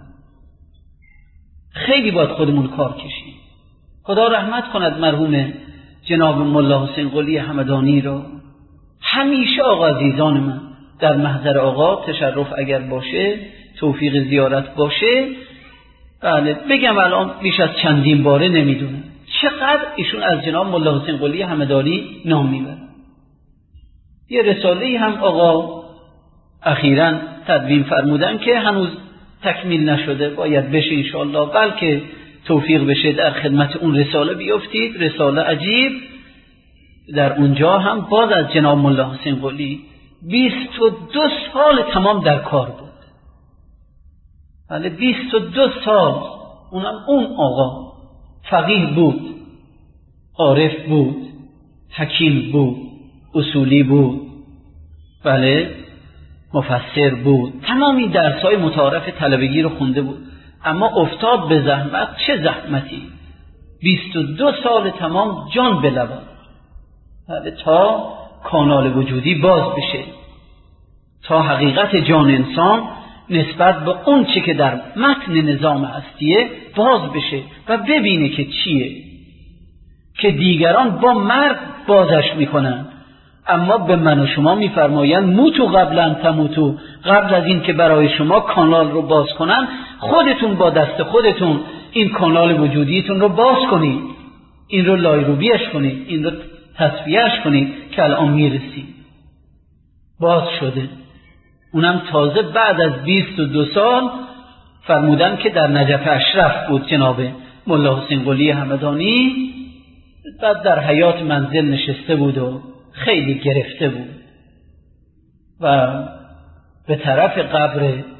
S1: خیلی باید خودمون کار کشید. خدا رحمت کند مرحوم جناب ملا حسین قلی همدانی رو. همیشه آقا عزیزان من در محضر آقا تشرف اگر باشه، توفیق زیارت باشه، بله بگم الان بیش از چندین باره نمیدونم چقدر ایشون از جناب ملا حسین قلی همدانی نام میبرن. یه رساله‌ای هم آقا اخیراً تدوین فرمودن که هنوز تکمیل نشده، باید بشه انشاءالله، بلکه توفیق بشه در خدمت اون رساله بیفتید. رساله عجیب، در اونجا هم باز از جناب ملا حسین قلی بیست و دو سال تمام در کار بود. بله بیست و دو سال. اونم اون آقا فقیه بود، عارف بود، حکیم بود، اصولی بود، بله مفسر بود، تمامی درس‌های متعارف طلبگی رو خونده بود. اما افتاد به زحمت. چه زحمتی؟ بیست و دو سال تمام جان به لبان، بله تا کانال وجودی باز بشه، تا حقیقت جان انسان نسبت به اون چی که در متن نظام هستیه باز بشه و ببینه که چیه، که دیگران با مرگ بازش میکنن، اما به من و شما میفرمایند موتو قبلا تموتو، قبل از این که برای شما کانال رو باز کنن، خودتون با دست خودتون این کانال وجودیتون رو باز کنید، این رو لایروبیش کنید، این رو تصفیهش کنید که الان میرسید باز شده. اونم تازه بعد از بیست و دو سال فرمودن که در نجف اشرف بود جناب ملا حسین قلی همدانی، بعد در حیات منزل نشسته بود و خیلی گرفته بود و به طرف قبر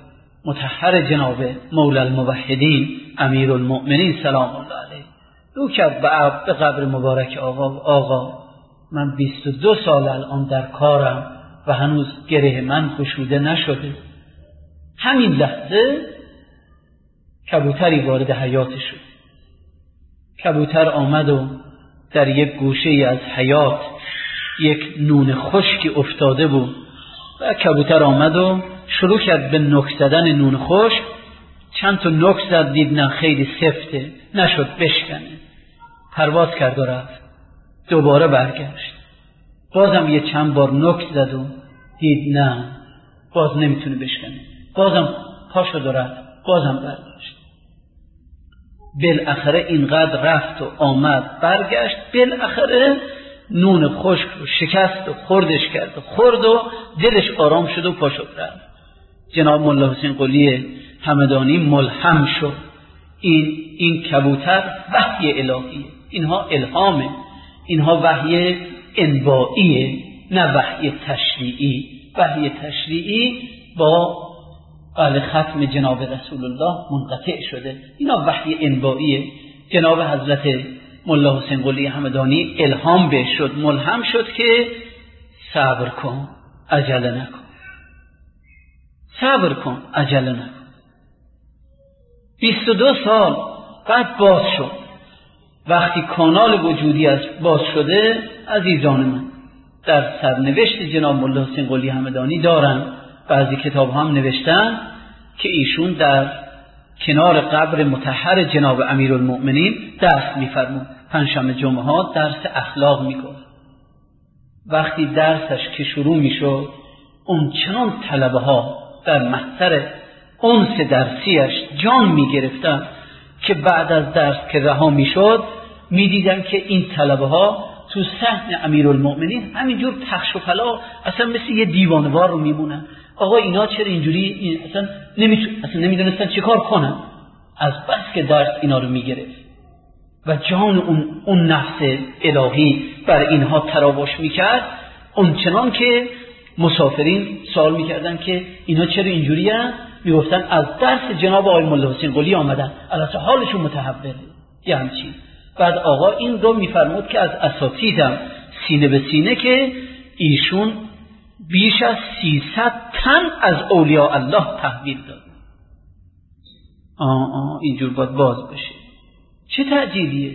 S1: مطهر جناب مولا الموحدین امیر المؤمنین سلام الله علیه رو کرد به قبر مبارک آقا. آقا من بیست و دو سال الان در کارم و هنوز گره من گشوده نشده. همین لحظه کبوتری وارد حیاط شد. کبوتر آمد و در یک گوشه از حیاط یک نون خشکی افتاده بود و کبوتر آمد و شروع کرد به نوک زدن نون خشک. چند تا نوک زد، دید نه خیلی سفته، نشد بشکنه، پرواز کرد و رفت. دوباره برگشت، بازم یه چند بار نوک زد و دید نه باز نمیتونه بشکنه، بازم پا شد و رفت، بازم برگشت. بالاخره اینقدر رفت و آمد برگشت، بالاخره نون خشک رو شکست و خوردش کرد و خورد و دلش آرام شد و پا شد رفت. جناب ملا حسین قلی همدانی ملهم شد. این این کبوتر وحی الهیه، اینها الهامه، اینها وحی انبائیه، نه وحی تشریعی. وحی تشریعی با قال ختم جناب رسول الله منقطع شده، اینا وحی انبائیه. جناب حضرت ملا حسین قلی همدانی الهام بهش شد، ملهم شد که صبر کن عجله نکن، صبر کن عجله نکن. بیست و دو سال بعد باز شد. وقتی کانال وجودی از باز شده، عزیزان من در سرنوشت جناب ملا حسین قلی همدانی دارن، بعضی کتاب هم نوشتن که ایشون در کنار قبر مطهر جناب امیرالمؤمنین درس می‌فرمود. پنجشنبه جمعه ها درس اخلاق می‌گفت. وقتی درسش که شروع می‌شد، اون چنان طلبه ها در محضر انس درسیش جان می‌گرفتن که بعد از درس که رها می‌شد می‌دیدن که این طلبه ها تو صحن امیرالمؤمنین همینجور پخش و پلا اصلا مثل یه دیوانه‌وار رو میمونن. آقا اینا چرا اینجوری این اصلا نمیتون اصلا نمیدونستن چه کار کنن، از بس که درس اینا رو میگرفت و جان اون اون نفس الهی بر اینها تراوش میکرد. اون چنان که مسافرین سوال میکردن که اینا چرا اینجوری هستن، میگفتن از درس جناب آقای ملا حسین قلی آمدن، البته حالشون متحوله یه همچین. بعد آقا این رو میفرمود که از اساتیدم سینه به سینه که ایشون بیش از سیصد تن از اولیاء الله تحویل داد. آه آه اینجور باید باز بشه، چه تعجیلیه.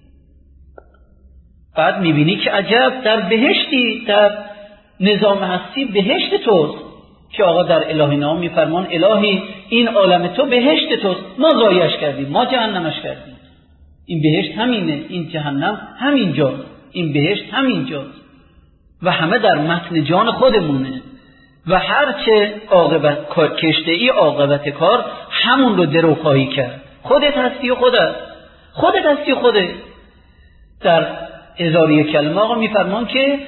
S1: بعد میبینی که عجب در بهشتی، در نظام هستی بهشت توست که آقا در الهی نام میفرمان الهی این عالم تو بهشت توست، ما ضایعش کردیم، ما جهنمش کردیم. این بهشت همینه، این جهنم همینجاست، این بهشت همینجاست و همه در متن جان خودمونه و هرچه عاقبت کشته ای عاقبت کار همون رو درو خواهی کرد. خودت هستی و خودت خودت هستی و خودت. در هزار یک کلمه آقا میفرمان که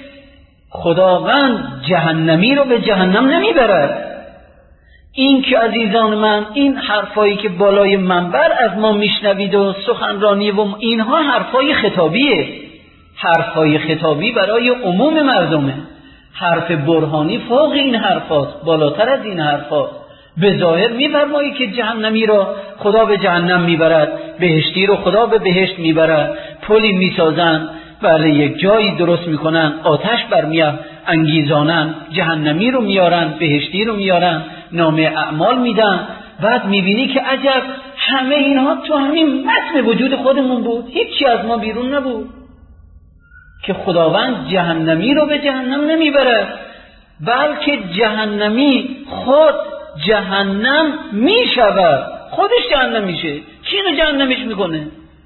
S1: خداوند جهنمی رو به جهنم نمیبرد. این که عزیزان من این حرفایی که بالای منبر از ما میشنوید و سخنرانی و اینها حرفای خطابیه، حرفای خطابی برای عموم مردمه. حرف برهانی فوق این حرفاست، بالاتر از این حرفاست. به ظاهر میفرمایی که جهنمی را خدا به جهنم میبرد، بهشتی رو خدا به بهشت میبرد، پلی میسازن، بله یک جایی درست میکنن، آتش برمیاد انگیزانن، جهنمی رو میارن، بهشتی رو میارن، نامه اعمال میدن. بعد میبینی که عجب همه اینها تو همین متن وجود خودمون بود، هیچی از ما بیرون نبود که خداوند جهنمی رو به جهنم نمیبره، بلکه جهنمی خود جهنم میشود، خودش جهنم میشه. کی اینو جهنمش میکنه؟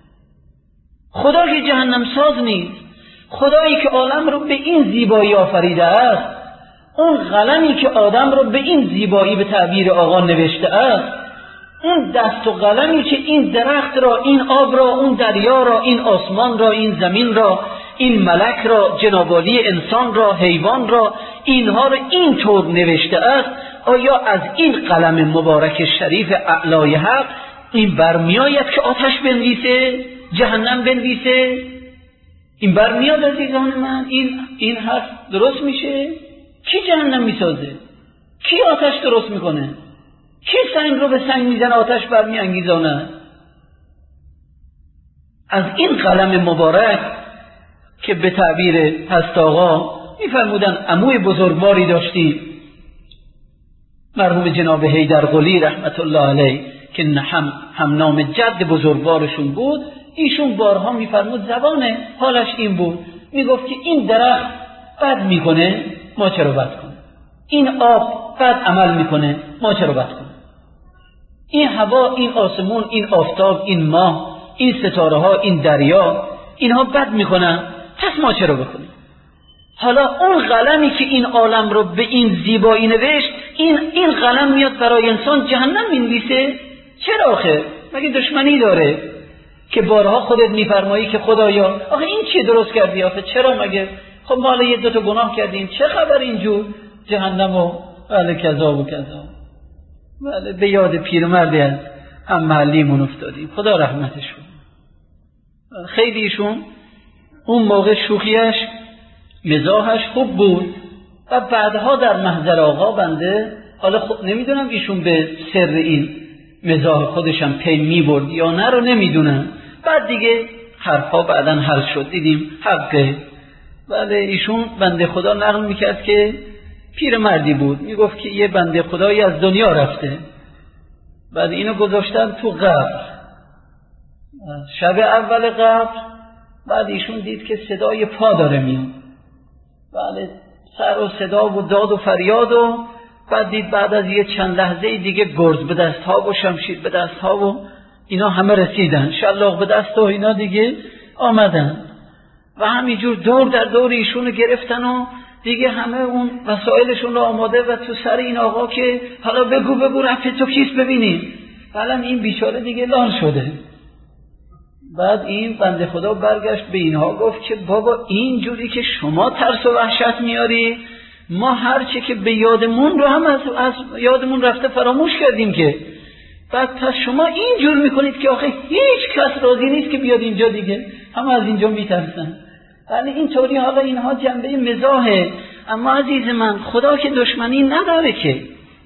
S1: خدا که جهنم ساز نیست. خدایی که عالم رو به این زیبایی آفریده است، اون قلمی که آدم رو به این زیبایی به تعبیر آقا نوشته است، اون دست و قلمی که این درخت را، این آب را، اون دریا را، این آسمان را، این زمین را، این ملک را، جنابالی انسان را، حیوان را، اینها را این طور نوشته است، آیا از این قلم مبارک شریف اعلای حق این برمیآید که آتش بنویسه، جهنم بنویسه؟ این برمیاد عزیزان من؟ این این حرف درست میشه؟ کی جهنم میسازه؟ کی آتش درست میکنه؟ کی سنگ رو به سنگ میزنه آتش برمی انگیزانه؟ از این قلم مبارک که به تعبیر هست آقا میفرمودن عموی بزرگواری داشتی مرحوم جناب حیدر قلی رحمت الله علیه که هم, هم نام جد بزرگوارشون بود. ایشون بارها میفرمود زبان حالش این بود، میگفت که این درخت بد میکنه ما چرا بد کنه، این آب بد عمل میکنه ما چرا بد کنه، این هوا، این آسمون، این آفتاب، این ماه، این ستاره ها، این دریا، اینها بد میکنن پس ما چرا بکنیم؟ حالا اون قلمی که این عالم رو به این زیبایی نوشت، این این قلم میاد برای انسان جهنم مینویسه؟ چرا آخه؟ مگه دشمنی داره؟ که بارها خودت میفرمایی که خدایا آخه این چی درست کردی آخه چرا مگه؟ خب ما حالا یه دو تا گناه کردیم چه خبر اینجور جهنم و بله کذا و کذا. بله به یاد پیرمردی از هم محلیمون افتادیم، خدا رحمتش کنه. خیلی ایشون اون موقع شوخیش مزاحش خوب بود و بعدها در محضر آقا بنده حالا خب نمیدونم ایشون به سر این مزاح خودشم پی میبرد یا نه رو نمیدونم. بعد دیگه حرفا بعداً حل شد دیدیم حقه. بله ایشون بنده خدا نقل میکرد که پیرمردی بود، میگفت که یه بنده خدایی از دنیا رفته، بعد اینو گذاشتن تو قبر شب اول قبر. بعد ایشون دید که صدای پا داره میاد، بله سر و صدا و داد و فریاد و بعد دید بعد از یه چند لحظه دیگه گرز به دست ها و شمشیر به دست ها و اینا همه رسیدن، شلاق به دست و اینا دیگه آمدن و همینجور دور در دور ایشونو گرفتن و دیگه همه اون وسایلشون رو آماده و تو سر این آقا که حالا بگو بگو رفت تو کیست ببینید. بله این بیچاره دیگه لال شده. بعد این بنده خدا برگشت به اینها گفت که بابا اینجوری که شما ترس و وحشت میاری ما هرچه که به یادمون رو هم از, از یادمون رفته فراموش کردیم که بعد پس شما اینجور میکنید که آخه هیچ کس راضی نیست که بیاد اینجا دیگه همه از اینجا میترسن. ولی اینطوری حالا اینها جنبه مزاحه، اما عزیز من خدا که دشمنی نداره که.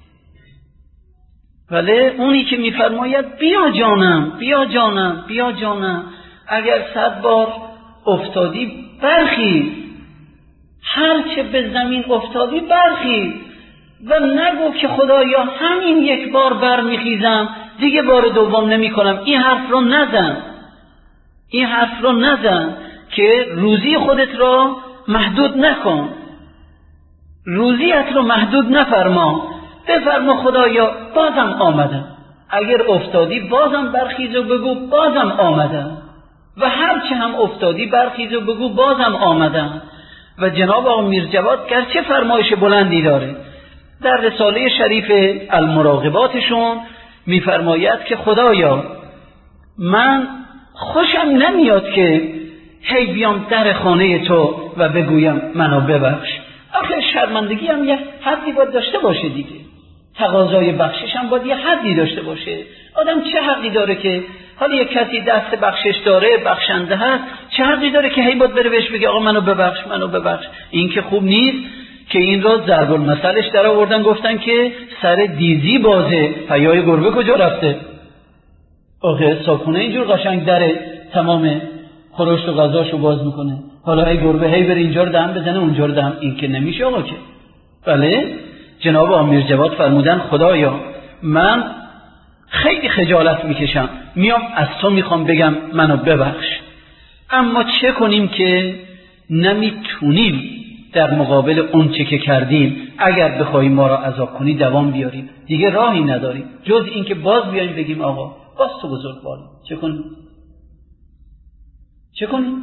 S1: ولی اونی که میفرماید بیا جانم بیا جانم بیا جانم اگر صد بار افتادی برخیز، هر چه به زمین افتادی برخیز و نگو که خدایا همین یک بار برمیخیزم دیگه بار دوم نمی کنم. این حرف رو نزن، این حرف رو نزن که روزی خودت را محدود نکن، روزیت رو محدود نفرما، بفرما خدایا بازم آمدم، اگر افتادی بازم برخیز و بگو بازم آمدم و هرچه هم افتادی برخیز و بگو بازم آمدم. و جناب آقا میرجواد گرچه فرمایش بلندی داره در رساله شریف المراقباتشون میفرماید که خدایا من خوشم نمیاد که هی بیام در خانه تو و بگویم منو ببخش. آخه شرمندگی هم یه حدی باید داشته باشه دیگه، تقاضای بخشش هم باید یه حدی داشته باشه. آدم چه حقی داره که حالا یک کسی دست بخشش داره بخشنده هست، چه حقی داره که هی باید بره بهش بگه آقا منو ببخش منو ببخش؟ این که خوب نیست که این را ضرب المثلش در آوردن گفتن که سر دیزی بازه حیای گربه کجا رفته؟ آخه صابخونه اینجور قشنگ داره تمام خورشت و غذاشو باز میکنه، حالا ای گربه هی بره اینجا رو دم بزنه اونجا رو دم، این که نمیشه آقا که. بله جناب امیر جواد فرمودن خدایا من خیلی خجالت میکشم میام از تو میخوام بگم منو ببخش، اما چه کنیم که نمیتونیم در مقابل اون چه که کردیم اگر بخوایم ما را عذاب کنی دوام بیاریم، دیگه راهی نداریم جز این که باز بیاییم بگیم آقا باز تو بزرگواری. چه کنیم؟ چه کنیم؟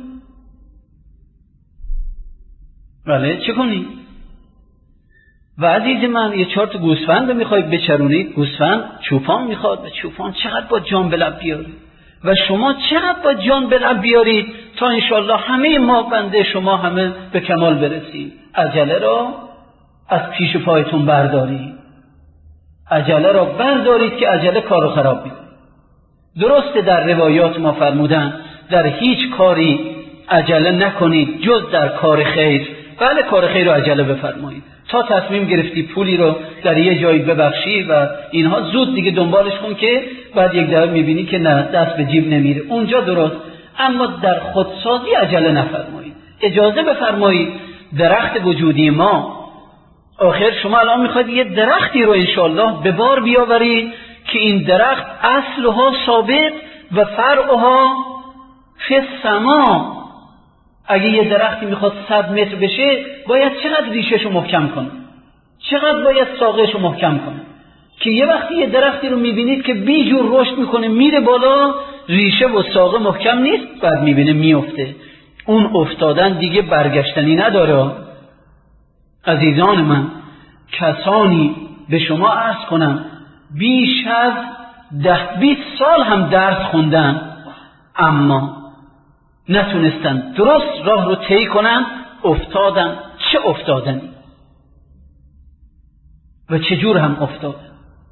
S1: بله چه کنیم؟ و عزیز من یه چهار تا گوسفند رو میخواید بچرونید، گوسفند چوپان میخواد و چوپان چقدر با جان به لب بیارید و شما چقدر با جان به لب بیارید تا انشالله همه ما بنده شما همه به کمال برسیم. عجله را از پیش پایتون بردارید، عجله را بردارید که عجله کارو خراب میکنه. درسته در روایات ما فرمودن در هیچ کاری عجله نکنید جز در کار خیر. بله کار خیر رو عجله بفرمایید تا تصمیم گرفتی پولی رو در یه جایی ببخشی و اینها، زود دیگه دنبالش کن که بعد یک دفعه میبینی که نه، دست به جیب نمیره. اونجا درست، اما در خودسازی عجله نفرمایید. اجازه بفرمایید درخت وجودی ما، آخر شما الان میخواید یه درختی رو انشالله به بار بیاورید که این درخت اصلها ثابت و فرعها فی السما. اگه یه درختی میخواد صد متر بشه باید چقدر ریشهشو محکم کنه، چقدر باید ساقهشو محکم کنه، که یه وقتی یه درختی رو میبینید که بی جور رشد میکنه میره بالا، ریشه و ساقه محکم نیست، بعد میبینه میفته. اون افتادن دیگه برگشتنی نداره. عزیزان من، کسانی به شما عرض کنم بیش از ده بیست سال هم درس خوندن اما نتونستن درست راه رو طی کنن، افتادن. چه افتادن و چه جور هم افتادن.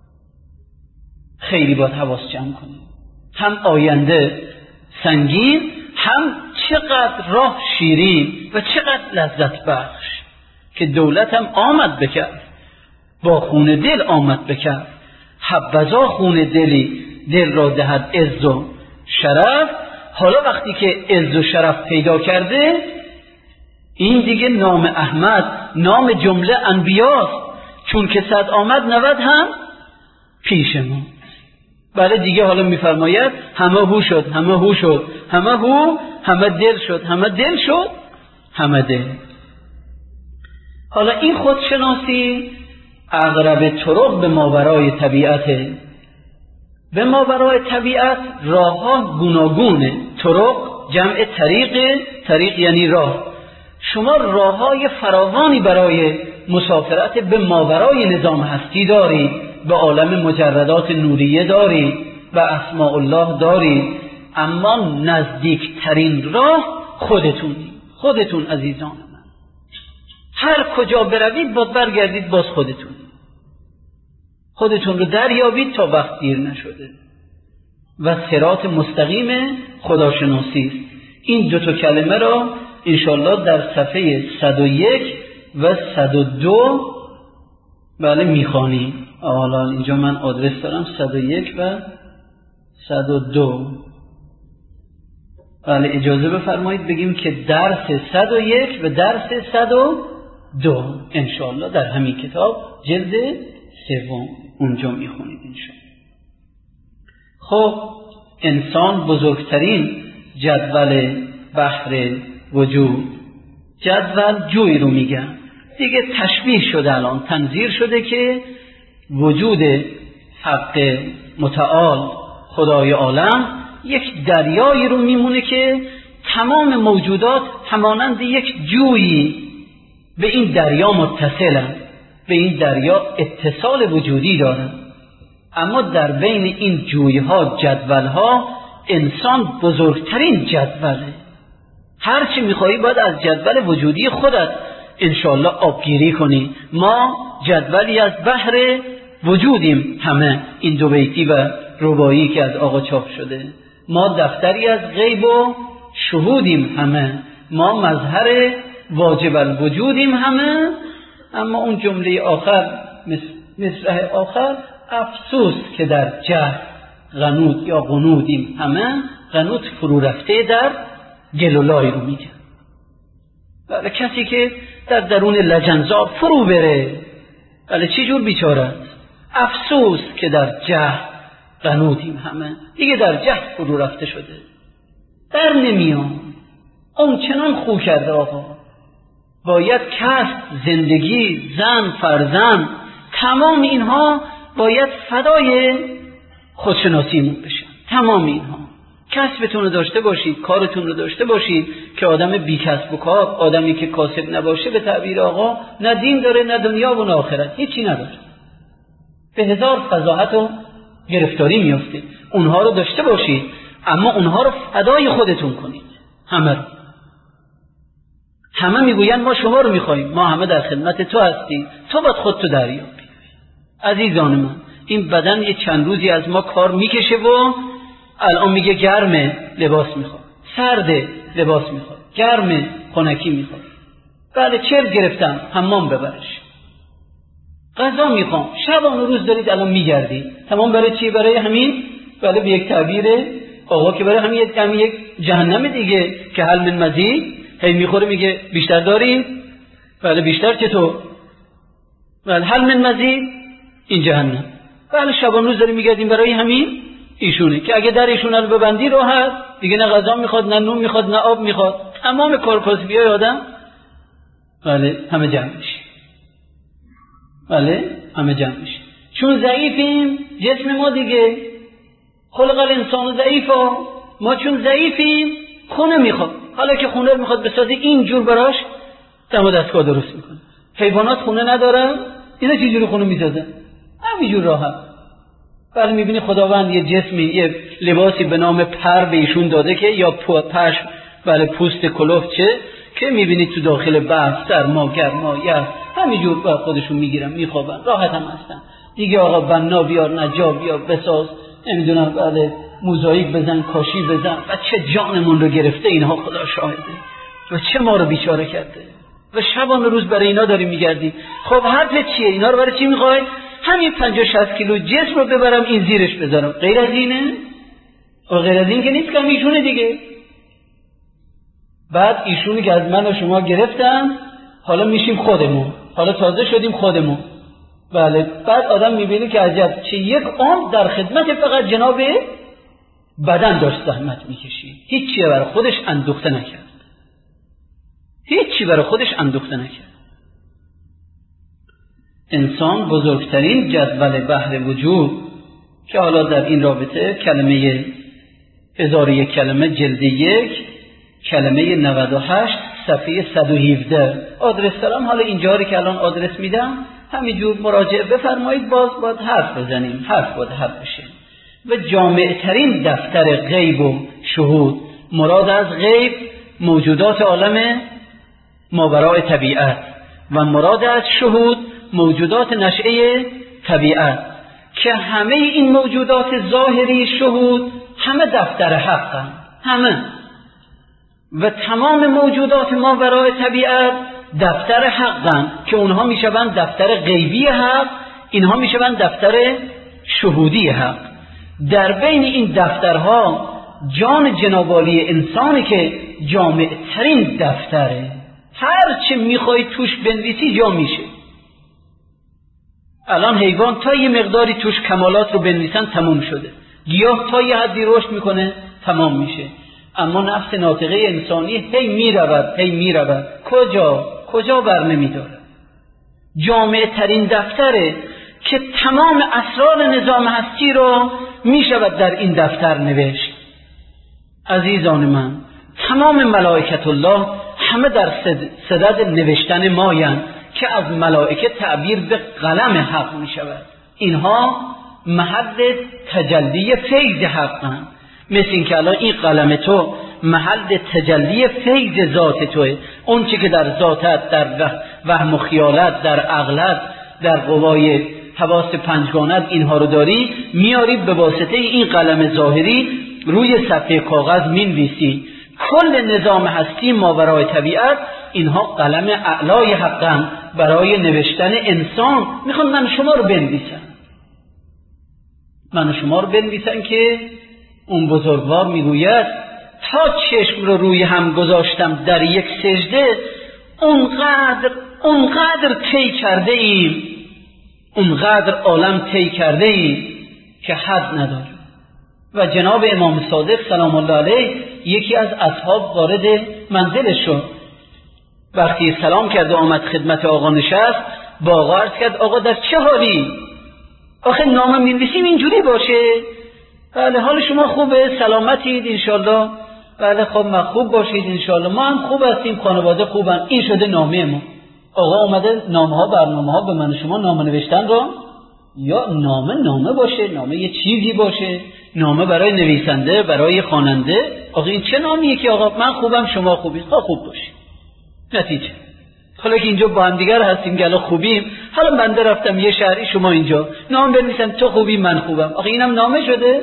S1: خیلی باید حواس جمع کنیم. هم آینده سنگین، هم چقدر راه شیرین و چقدر لذت بخش که دولت هم آمد بکرد، با خون دل آمد بکرد. حبذا خون دلی دل را دهد عز و شرف. حالا وقتی که عز و شرف پیدا کرده، این دیگه نام احمد نام جمله انبیاست، چون که صد آمد نود هم پیش ما. بله دیگه حالا میفرماید همه هو شد، همه هو شد، همه هو، همه دل شد، همه دل شد، همه دل. حالا این خودشناسی اقرب طرق به ماورای طبیعته. به ماورای طبیعت راه ها گوناگونه. طرق جمع طریق، طریق یعنی راه. شما راه های فراوانی برای مسافرت به ماورای نظام هستی دارید، به عالم مجردات نوریه دارید، به اسماء الله دارید، اما نزدیکترین راه خودتون. خودتون عزیزان من، هر کجا بروید باید برگردید باز خودتون. خودتون رو دریابید تا وقت دیر نشده. و صراط مستقیم خداشناسی است. این دو تا کلمه را انشالله در صفحه صد و یک و صد و دو بله میخوانیم. حالا اینجا من آدرس دارم صد و یک و صد و دو. بله اجازه بفرمایید بگیم که درس صد و یک و درس صد و دو انشالله در همین کتاب جلد سوم اونجا میخونید انشالله. خب انسان بزرگترین جدول بحر وجود، جدول جوی رو میگن دیگه، تشبیه شده، الان تنظیر شده که وجود حق متعال خدای عالم یک دریایی رو میمونه که تمام موجودات همانند یک جویی به این دریا متصلن، به این دریا اتصال وجودی دارن. اما در بین این جویها، جدولها، انسان بزرگترین جدوله. هر چی میخوایی باید از جدول وجودی خودت انشالله آبگیری کنی. ما جدولی از بحر وجودیم، همه این دو بیتی و ربایی که از آقا چاپ شده. ما دفتری از غیب و شهودیم همه، ما مظهر واجب الوجودیم همه. اما اون جمله آخر، مصرع آخر، افسوس که در جهل غنود یا غنودیم همه. غنود فرو رفته در گلولای رو میگه. بله کسی که در درون لجنزار فرو بره، بله چی جور بیچاره. افسوس که در جهل غنودیم همه، دیگه در جهل فرو رفته شده، در نمیان. اون چنان خو کرده آقا، باید کسب، زندگی، زن، فرزند، تمام اینها باید فدای خودشناسیمون بشن. تمام اینها کسبتون رو داشته باشید، کارتون رو داشته باشید، که آدم بی کسب و کار، آدمی که کاسب نباشه، به تعبیر آقا نه دین داره نه دنیا و نه آخرت، هیچی نداره، به هزار فضاحت و گرفتاری میفته. اونها رو داشته باشید، اما اونها رو فدای خودتون کنید. همه رو همه میگوین ما شما رو میخواییم، ما همه در خدمت تو هستیم، تو باید خودتو دریابی. عزیزان من، این بدن یه چند روزی از ما کار میکشه و الان میگه گرمه لباس میخواد، سرده لباس میخواد، گرمه خنکی میخواد. بله چرت گرفتم حمام ببرش. غذا میخوام. شبانه روز دارید الان میگردید. تمام برای چی؟ برای همین، بله به یک تعبیر آقا که برای همین یک همین یک جهنم دیگه که هل من مزید، هی میخوره میگه بیشتر دارید؟ بله بیشتر چطور؟ بله هل من مزید، این جهنم. بله شبانه روز داریم میگردیم برای همین ایشونه که اگه در ایشون رو ببندی راحت دیگه، نه غذا میخواد، نه نون میخواد، نه آب میخواد، تمام کارکاسبیای آدم بله همه جمع میشه. بله همه جمع میشه. چون ضعیفیم جسم ما دیگه، خلق الانسان ضعیفا، ما چون ضعیفیم خونه میخواد. حالا که خونه میخواد بسازی اینجور براش دم و دستگاه درست میکنه. حیوانات خونه ندارن، اینا چه جوری خونه میسازن؟ همینجور راحت. بله میبینی خداوند یه جسمی، یه لباسی به نام پر به ایشون داده که یا پشم، بله پوست کلفت چه که میبینی تو داخل برف سرما گرما یا همینجور با خودشون میگیرن میخوابن، راحت هم هستن دیگه. آقا بنا بیار، نجار بیار، بساز، نمیدونم بله موزاییک بزن، کاشی بزن، و چه جانمون رو گرفته اینها، خدا شاهده، و چه ما رو بیچاره کرده، و شبان روز برای اینا داریم میگردیم. خب حرف چیه؟ اینا رو برای چی میخوای؟ همین پنجاه شصت کیلو جسم رو ببرم این زیرش بذارم، غیر از اینه؟ و غیر از این که نیست، کم ایشونه دیگه. بعد ایشونی که از من و شما گرفتن، حالا میشیم خودمون، حالا تازه شدیم خودمون. بله بعد آدم میبینه که عجب چه یک عمر در خدمت فقط جناب بدن داشت زحمت میکشید، هیچی برای خودش اندوخته نکرد، هیچی برای خودش اندوخته نکرد. انسان بزرگترین جدول بحر وجود که حالا در این رابطه کلمه هزار و یک کلمه جلد یک کلمه نود و هشت صفحه صد و هفده آدرس دارم. حالا اینجایی که الان آدرس میدم همینجور مراجعه بفرمایید، باز باید حرف بزنیم، حرف باید حرف بشه. و جامع ترین دفتر غیب و شهود، مراد از غیب موجودات عالم ماورای طبیعت و مراد از شهود موجودات نشئه طبیعت، که همه این موجودات ظاهری شهود همه دفتر حقن، همه، و تمام موجودات ماورای طبیعت دفتر حقن که اونها میشوند دفتر غیبی حق، اینها میشوند دفتر شهودی حق. در بین این دفترها جان جنابالی انسانی که جامع ترین دفتره، هر چه میخوای توش بنویسی جا میشه. الان حیوان تا یه مقداری توش کمالات رو بنویسن تمام شده، گیاه تا یه حدی رشد میکنه تمام میشه، اما نفس ناطقه انسانی هی میرود هی میرود، کجا کجا بر نمیداره. جامع ترین دفتره که تمام اسرار نظام هستی رو میشود در این دفتر نوشت. عزیزان من، تمام ملائکت الله همه در صدد نوشتن مایند که از ملائکه تعبیر به قلم حق می شود. اینها محل تجلی فیض حقن، مثل این که الان این قلم تو محل تجلی فیض ذات توه. اون چی که در ذاتت، در وهم و خیالت، در عقلت، در قوای حواس پنجگانت اینها رو داری، میاری به واسطه این قلم ظاهری روی صفحه کاغذ مینویسی. کل نظام هستی ماورای طبیعت اینها قلم اعلای حقن برای نوشتن انسان. میخوان من شما رو بنویسن، من شما رو بنویسن که اون بزرگوار میگوید تا چشم رو روی هم گذاشتم در یک سجده، اونقدر اونقدر طی کرده ایم، اونقدر عالم طی کرده ایم که حد نداره. و جناب امام صادق سلام الله علیه یکی از اصحاب وارد منزلش شد، وقتی سلام کرد و آمد خدمت آقا نشست، با آقا عرض کرد آقا در چه حالی؟ آخه نامه می‌نویسیم اینجوری باشه؟ بله حال شما خوبه؟ سلامتید انشالله؟ بله خب ما خوب باشید انشالله، ما هم خوب هستیم، خانواده خوبن. این شده نامه ما. آقا اومده نامه ها برنامه ها به من شما نامه نوشتن رو، یا نامه نامه باشه، نامه یه چیزی باشه، نامه برای نویسنده، برای خواننده. آقا این چه نامیه که آقا من خوبم شما خوبید؟ ها خوب باشید. نتیجه حالا که اینجا با هم دیگر هستیم که الان خوبیم، حالا بنده رفتم یه شهری شما اینجا نام بنویسن تو خوبی من خوبم، آقا اینم نامه شده؟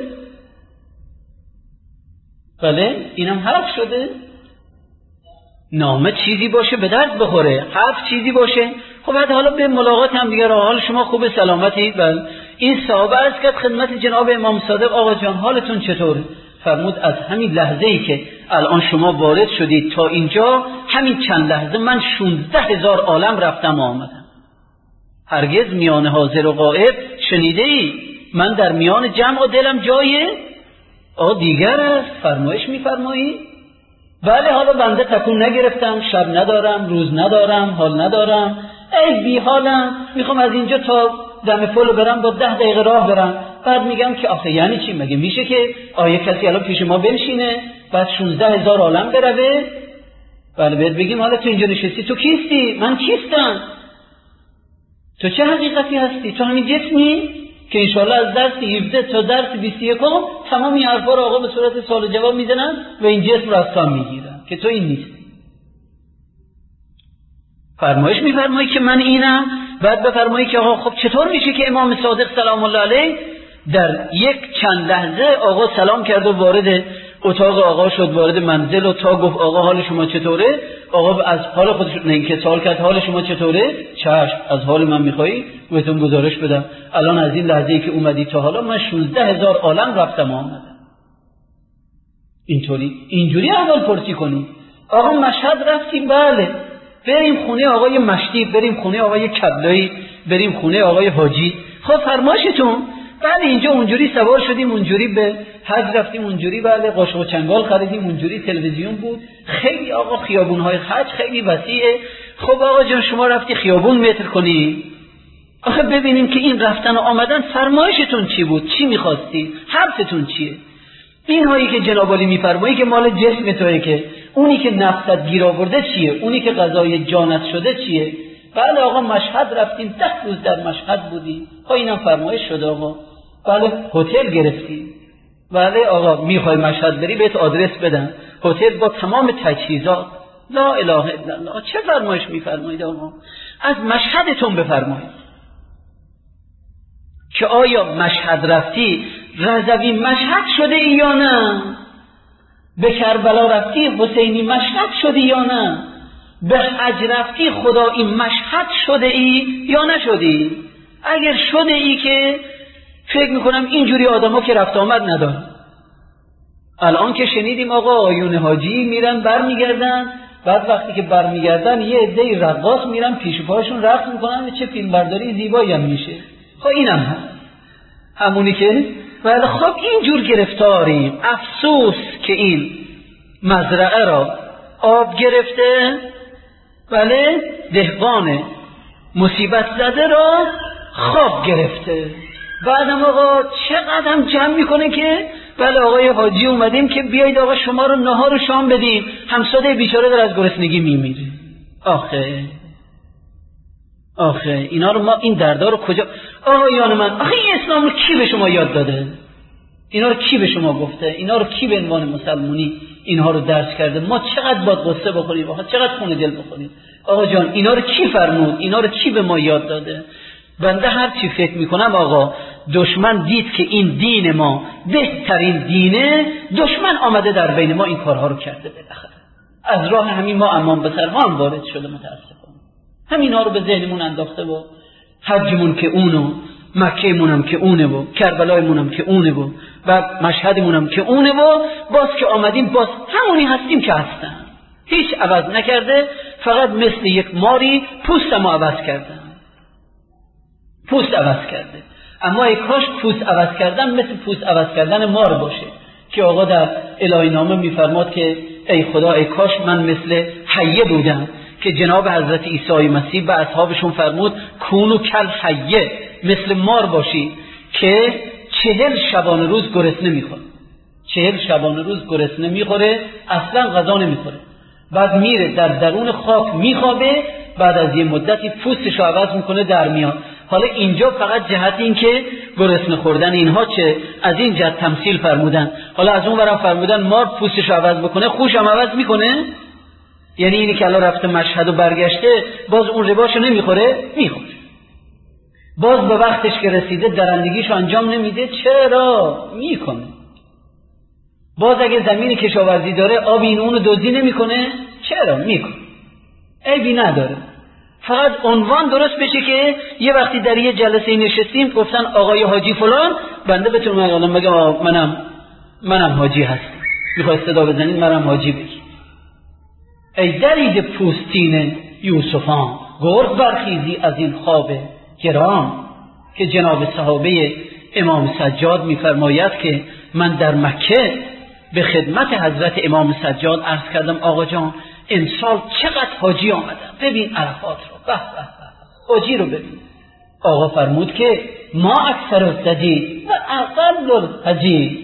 S1: بله اینم حرف شده؟ نامه چیزی باشه به درد بخوره، حرف چیزی باشه. خب بعد حالا به ملاقات هم دیگه حال شما خوب سلامتید؟ بله. این صحابه عرض کرد خدمت جناب امام صادق آقا جان حالتون چطوره؟ فرمود از همین لحظه‌ای که الان شما وارد شدید تا اینجا همین چند لحظه من شانزده هزار عالم رفتم و آمدم. هرگز میان حاضر و غائب شنیده ای من در میان جمع و دلم جایه؟ آ دیگر است. فرمایش میفرمایی؟ بله حالا بنده تکون نگرفتم، شب ندارم، روز ندارم، حال ندارم، ای بی حالم، میخوام از اینجا تا دم فل برم با ده دقیقه راه برم. بعد میگم که آخه یعنی چی؟ مگه میشه که آیه کسی الان پیش ما بنشینه بعد شانزده هزار عالم بروه؟ بله بهت بگیم حالا تو اینجا نشستی تو کیستی؟ من کیستم؟ تو چه حقیقتی هستی؟ تو همین جسمی که انشاءالله از درس هفده تا درس بیست و یک تمام این حرفا رو آقا به صورت سوال و جواب میزنن و این جسم رو از کام میگیرن که تو این نیستی. فرمایش میفرمایی که من اینم. بعد بفرمایی که آقا خب چطور میشه که امام صادق سلام الله علیه در یک چند لحظه آقا سلام کرد و وارد اتاق آقا شد، وارد منزل و تا گفت آقا حال شما چطوره؟ آقا از حال خودش نه اینکه سوال کرد حال شما چطوره؟ چشم از حال من میخوایی بهتون گزارش بدم الان از این لحظه‌ای که اومدی تا حالا من شانزده هزار عالم رفتم آمدم. اینطوری اینجوری اول پرسی کنی آقا مشهد رفتیم؟ بله. بریم خونه آقای مشتی، بریم خونه آقای کبلایی، بریم خونه آقای حاجی. خب فرمایشتون؟ بله اینجا اونجوری سوار شدیم، اونجوری به حج رفتیم، اونجوری بله قاشق و چنگال خریدیم، اونجوری تلویزیون بود. خیلی آقا خیابون‌های حج خیلی وسیعه. خب آقا جان شما رفتی خیابون متر کنی؟ آخه ببینیم که این رفتن و آمدن فرمایشتون چی بود؟ چی می‌خواستی؟ حرفتون چیه؟ این هایی که جناب علی میفرمایی که مال جسم توئه، که اونی که نفست گیر آورده چیه؟ اونی که غذای جانت شده چیه؟ بله آقا مشهد رفتیم، ده روز در مشهد بودی. ها اینم فرمایش شده آقا. بله هتل گرفتی. بله آقا میخوای مشهد بری بهت آدرس بدن، هتل با تمام تجهیزات. لا اله الا الله. چه فرمایش میفرمایید آقا؟ از مشهدتون بفرمایید که آیا مشهد رفتی رضوی مشهد شده ای یا نه؟ به کربلا رفتی حسینی مشهد شدی یا نه؟ به حج رفتی خدایی مشهد شده ای یا نشدی؟ اگر شده ای که فکر میکنم اینجوری آدما که رفت آمد ندارن. الان که شنیدیم آقا آیون حاجی میرن بر میگردن، بعد وقتی که بر میگردن یه عده‌ای رقاص میرن پیش پاشون رقص میکنن و چه فیلم برداری زیبایی هم میشه. خب اینم هست همونی که ولی خب اینجور گرفتاریم. افسوس که این مزرعه را آب گرفته، بله دهقان مصیبت زده را خواب گرفته. بعدم آقا چقدر جمع میکنه که بله آقای حاجی اومدیم که بیایید آقا شما رو نهار و شام بدیم، همساده بیچاره در از گرسنگی میمیره. آخه آخه اینا رو ما این دردار رو کجا آقایان من آخه این اسلام رو کی به شما یاد داده؟ اینا رو کی به شما گفته؟ اینا رو کی به عنوان مسلمانی اینها رو درس کرده؟ ما چقدر باید قصه بخوریم آقا، چقدر خون دل بخوریم آقا جان؟ اینا رو کی فرمود؟ اینا رو کی به ما یاد داده؟ بنده هر چی فکر میکنم آقا دشمن دید که این دین ما بهترین دینه، دشمن آمده در بین ما این کارها رو کرده. بالاخره از راه همین ما امان به سر ما هم وارد شده. متاسفم همین ها رو به ذهنمون انداخته و حجمون که اونو، مکه‌مون هم که اونه و کربلایمون هم که اونه و و مشهدمون هم که اونه و باز که آمدیم باز همونی هستیم که هستن، هیچ عوض نکرده. فقط مثل یک ماری پوستم عوض کردن، پوست عوض کرده. اما ای کاش پوست عوض کردن مثل پوست عوض کردن مار باشه که آقا در الهی نامه میفرماد که ای خدا ای کاش من مثل حیه بودم که جناب حضرت عیسی مسیح به اصحابشون فرمود کونو کل حیه، مثل مار باشی که چهل شبانه روز گرسنه میخوره، چهل شبانه روز گرسنه میخوره، اصلا غذا نمیخوره، بعد میره در درون خاک میخوابه، بعد از یه مدتی پوستشو عوض میکنه در میاد. حالا اینجا فقط جهت این که گرسنه خوردن اینها چه از این جهت تمثیل فرمودن، حالا از اون ورم فرمودن مار پوستشو عوض بکنه خوشم عوض میکنه، یعنی اینی که الان رفته مشهد و برگشته باز اون رباشو نمیخوره؟ میخوره. باز به وقتش که رسیده درندگیشو انجام نمیده؟ چرا؟ میکنه. باز اگه زمین کشاورزی داره آب این اونو دزدی نمیکنه؟ چرا؟ میکنه. عیبی نداره. فقط عنوان درست بشه که یه وقتی در یه جلسه نشستیم گفتن آقای حاجی فلان، بنده بتونم الان بگم منم منم حاجی هستم، میخوای صدا بزنید منم حاجی بگید. ای درید پوستین یوسفان، گرد برخیزی از این خواب گران، که جناب صحابه امام سجاد میفرماید که من در مکه به خدمت حضرت امام سجاد عرض کردم آقا جان امسال چقدر حاجی آمدن، ببین عرفات رو، به به به حاجی رو ببین. آقا فرمود که ما اکثر الزدید و اقل الحجید،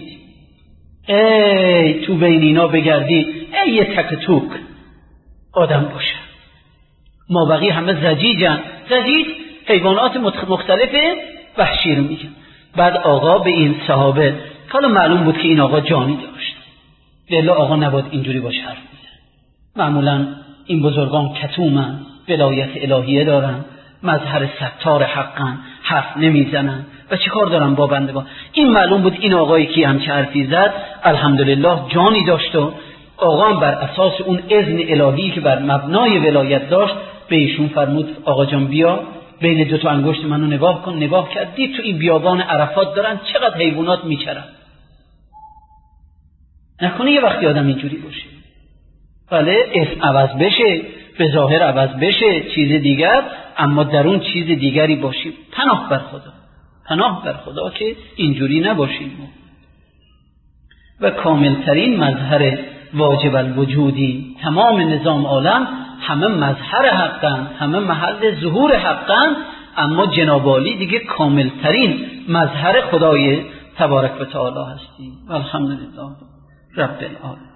S1: ای تو بین اینا بگردی ای یه تک توک آدم باشه، ما بقیه همه زجیجن. زجیج حیوانات مختلف وحشی رو میگن. بعد آقا به این صحابه، حالا معلوم بود که این آقا جانی داشت، لیلا آقا نباید اینجوری باش حرف میزن. معمولا این بزرگان کتومن، ولایت الهیه دارن، مظهر ستار حقن، حرف نمیزنن و چی کار دارن با بندگان. این معلوم بود این آقایی که همچه حرفی زد الحمدلله جانی داشت و آقا بر اساس اون اذن الهی که بر مبنای ولایت داشت به ایشون فرمود آقا جان بیا بین دو تا انگشت منو نگاه کن. نگاه کرد دید تو این بیابان عرفات دارن چقدر حیوانات میچرن. نکنه یه وقتی آدم اینجوری باشه، بله اسم عوض بشه، به ظاهر عوض بشه، چیز دیگر، اما درون چیز دیگری باشیم. پناه بر خدا، پناه بر خدا که اینجوری نباشیم. و کاملترین مظهر واجب الوجودی، تمام نظام عالم همه مظهر حقن، همه محل ظهور حقن، اما جناب عالی دیگه کاملترین مظهر خدای تبارک و تعالی هستیم. الحمدلله رب العالمین.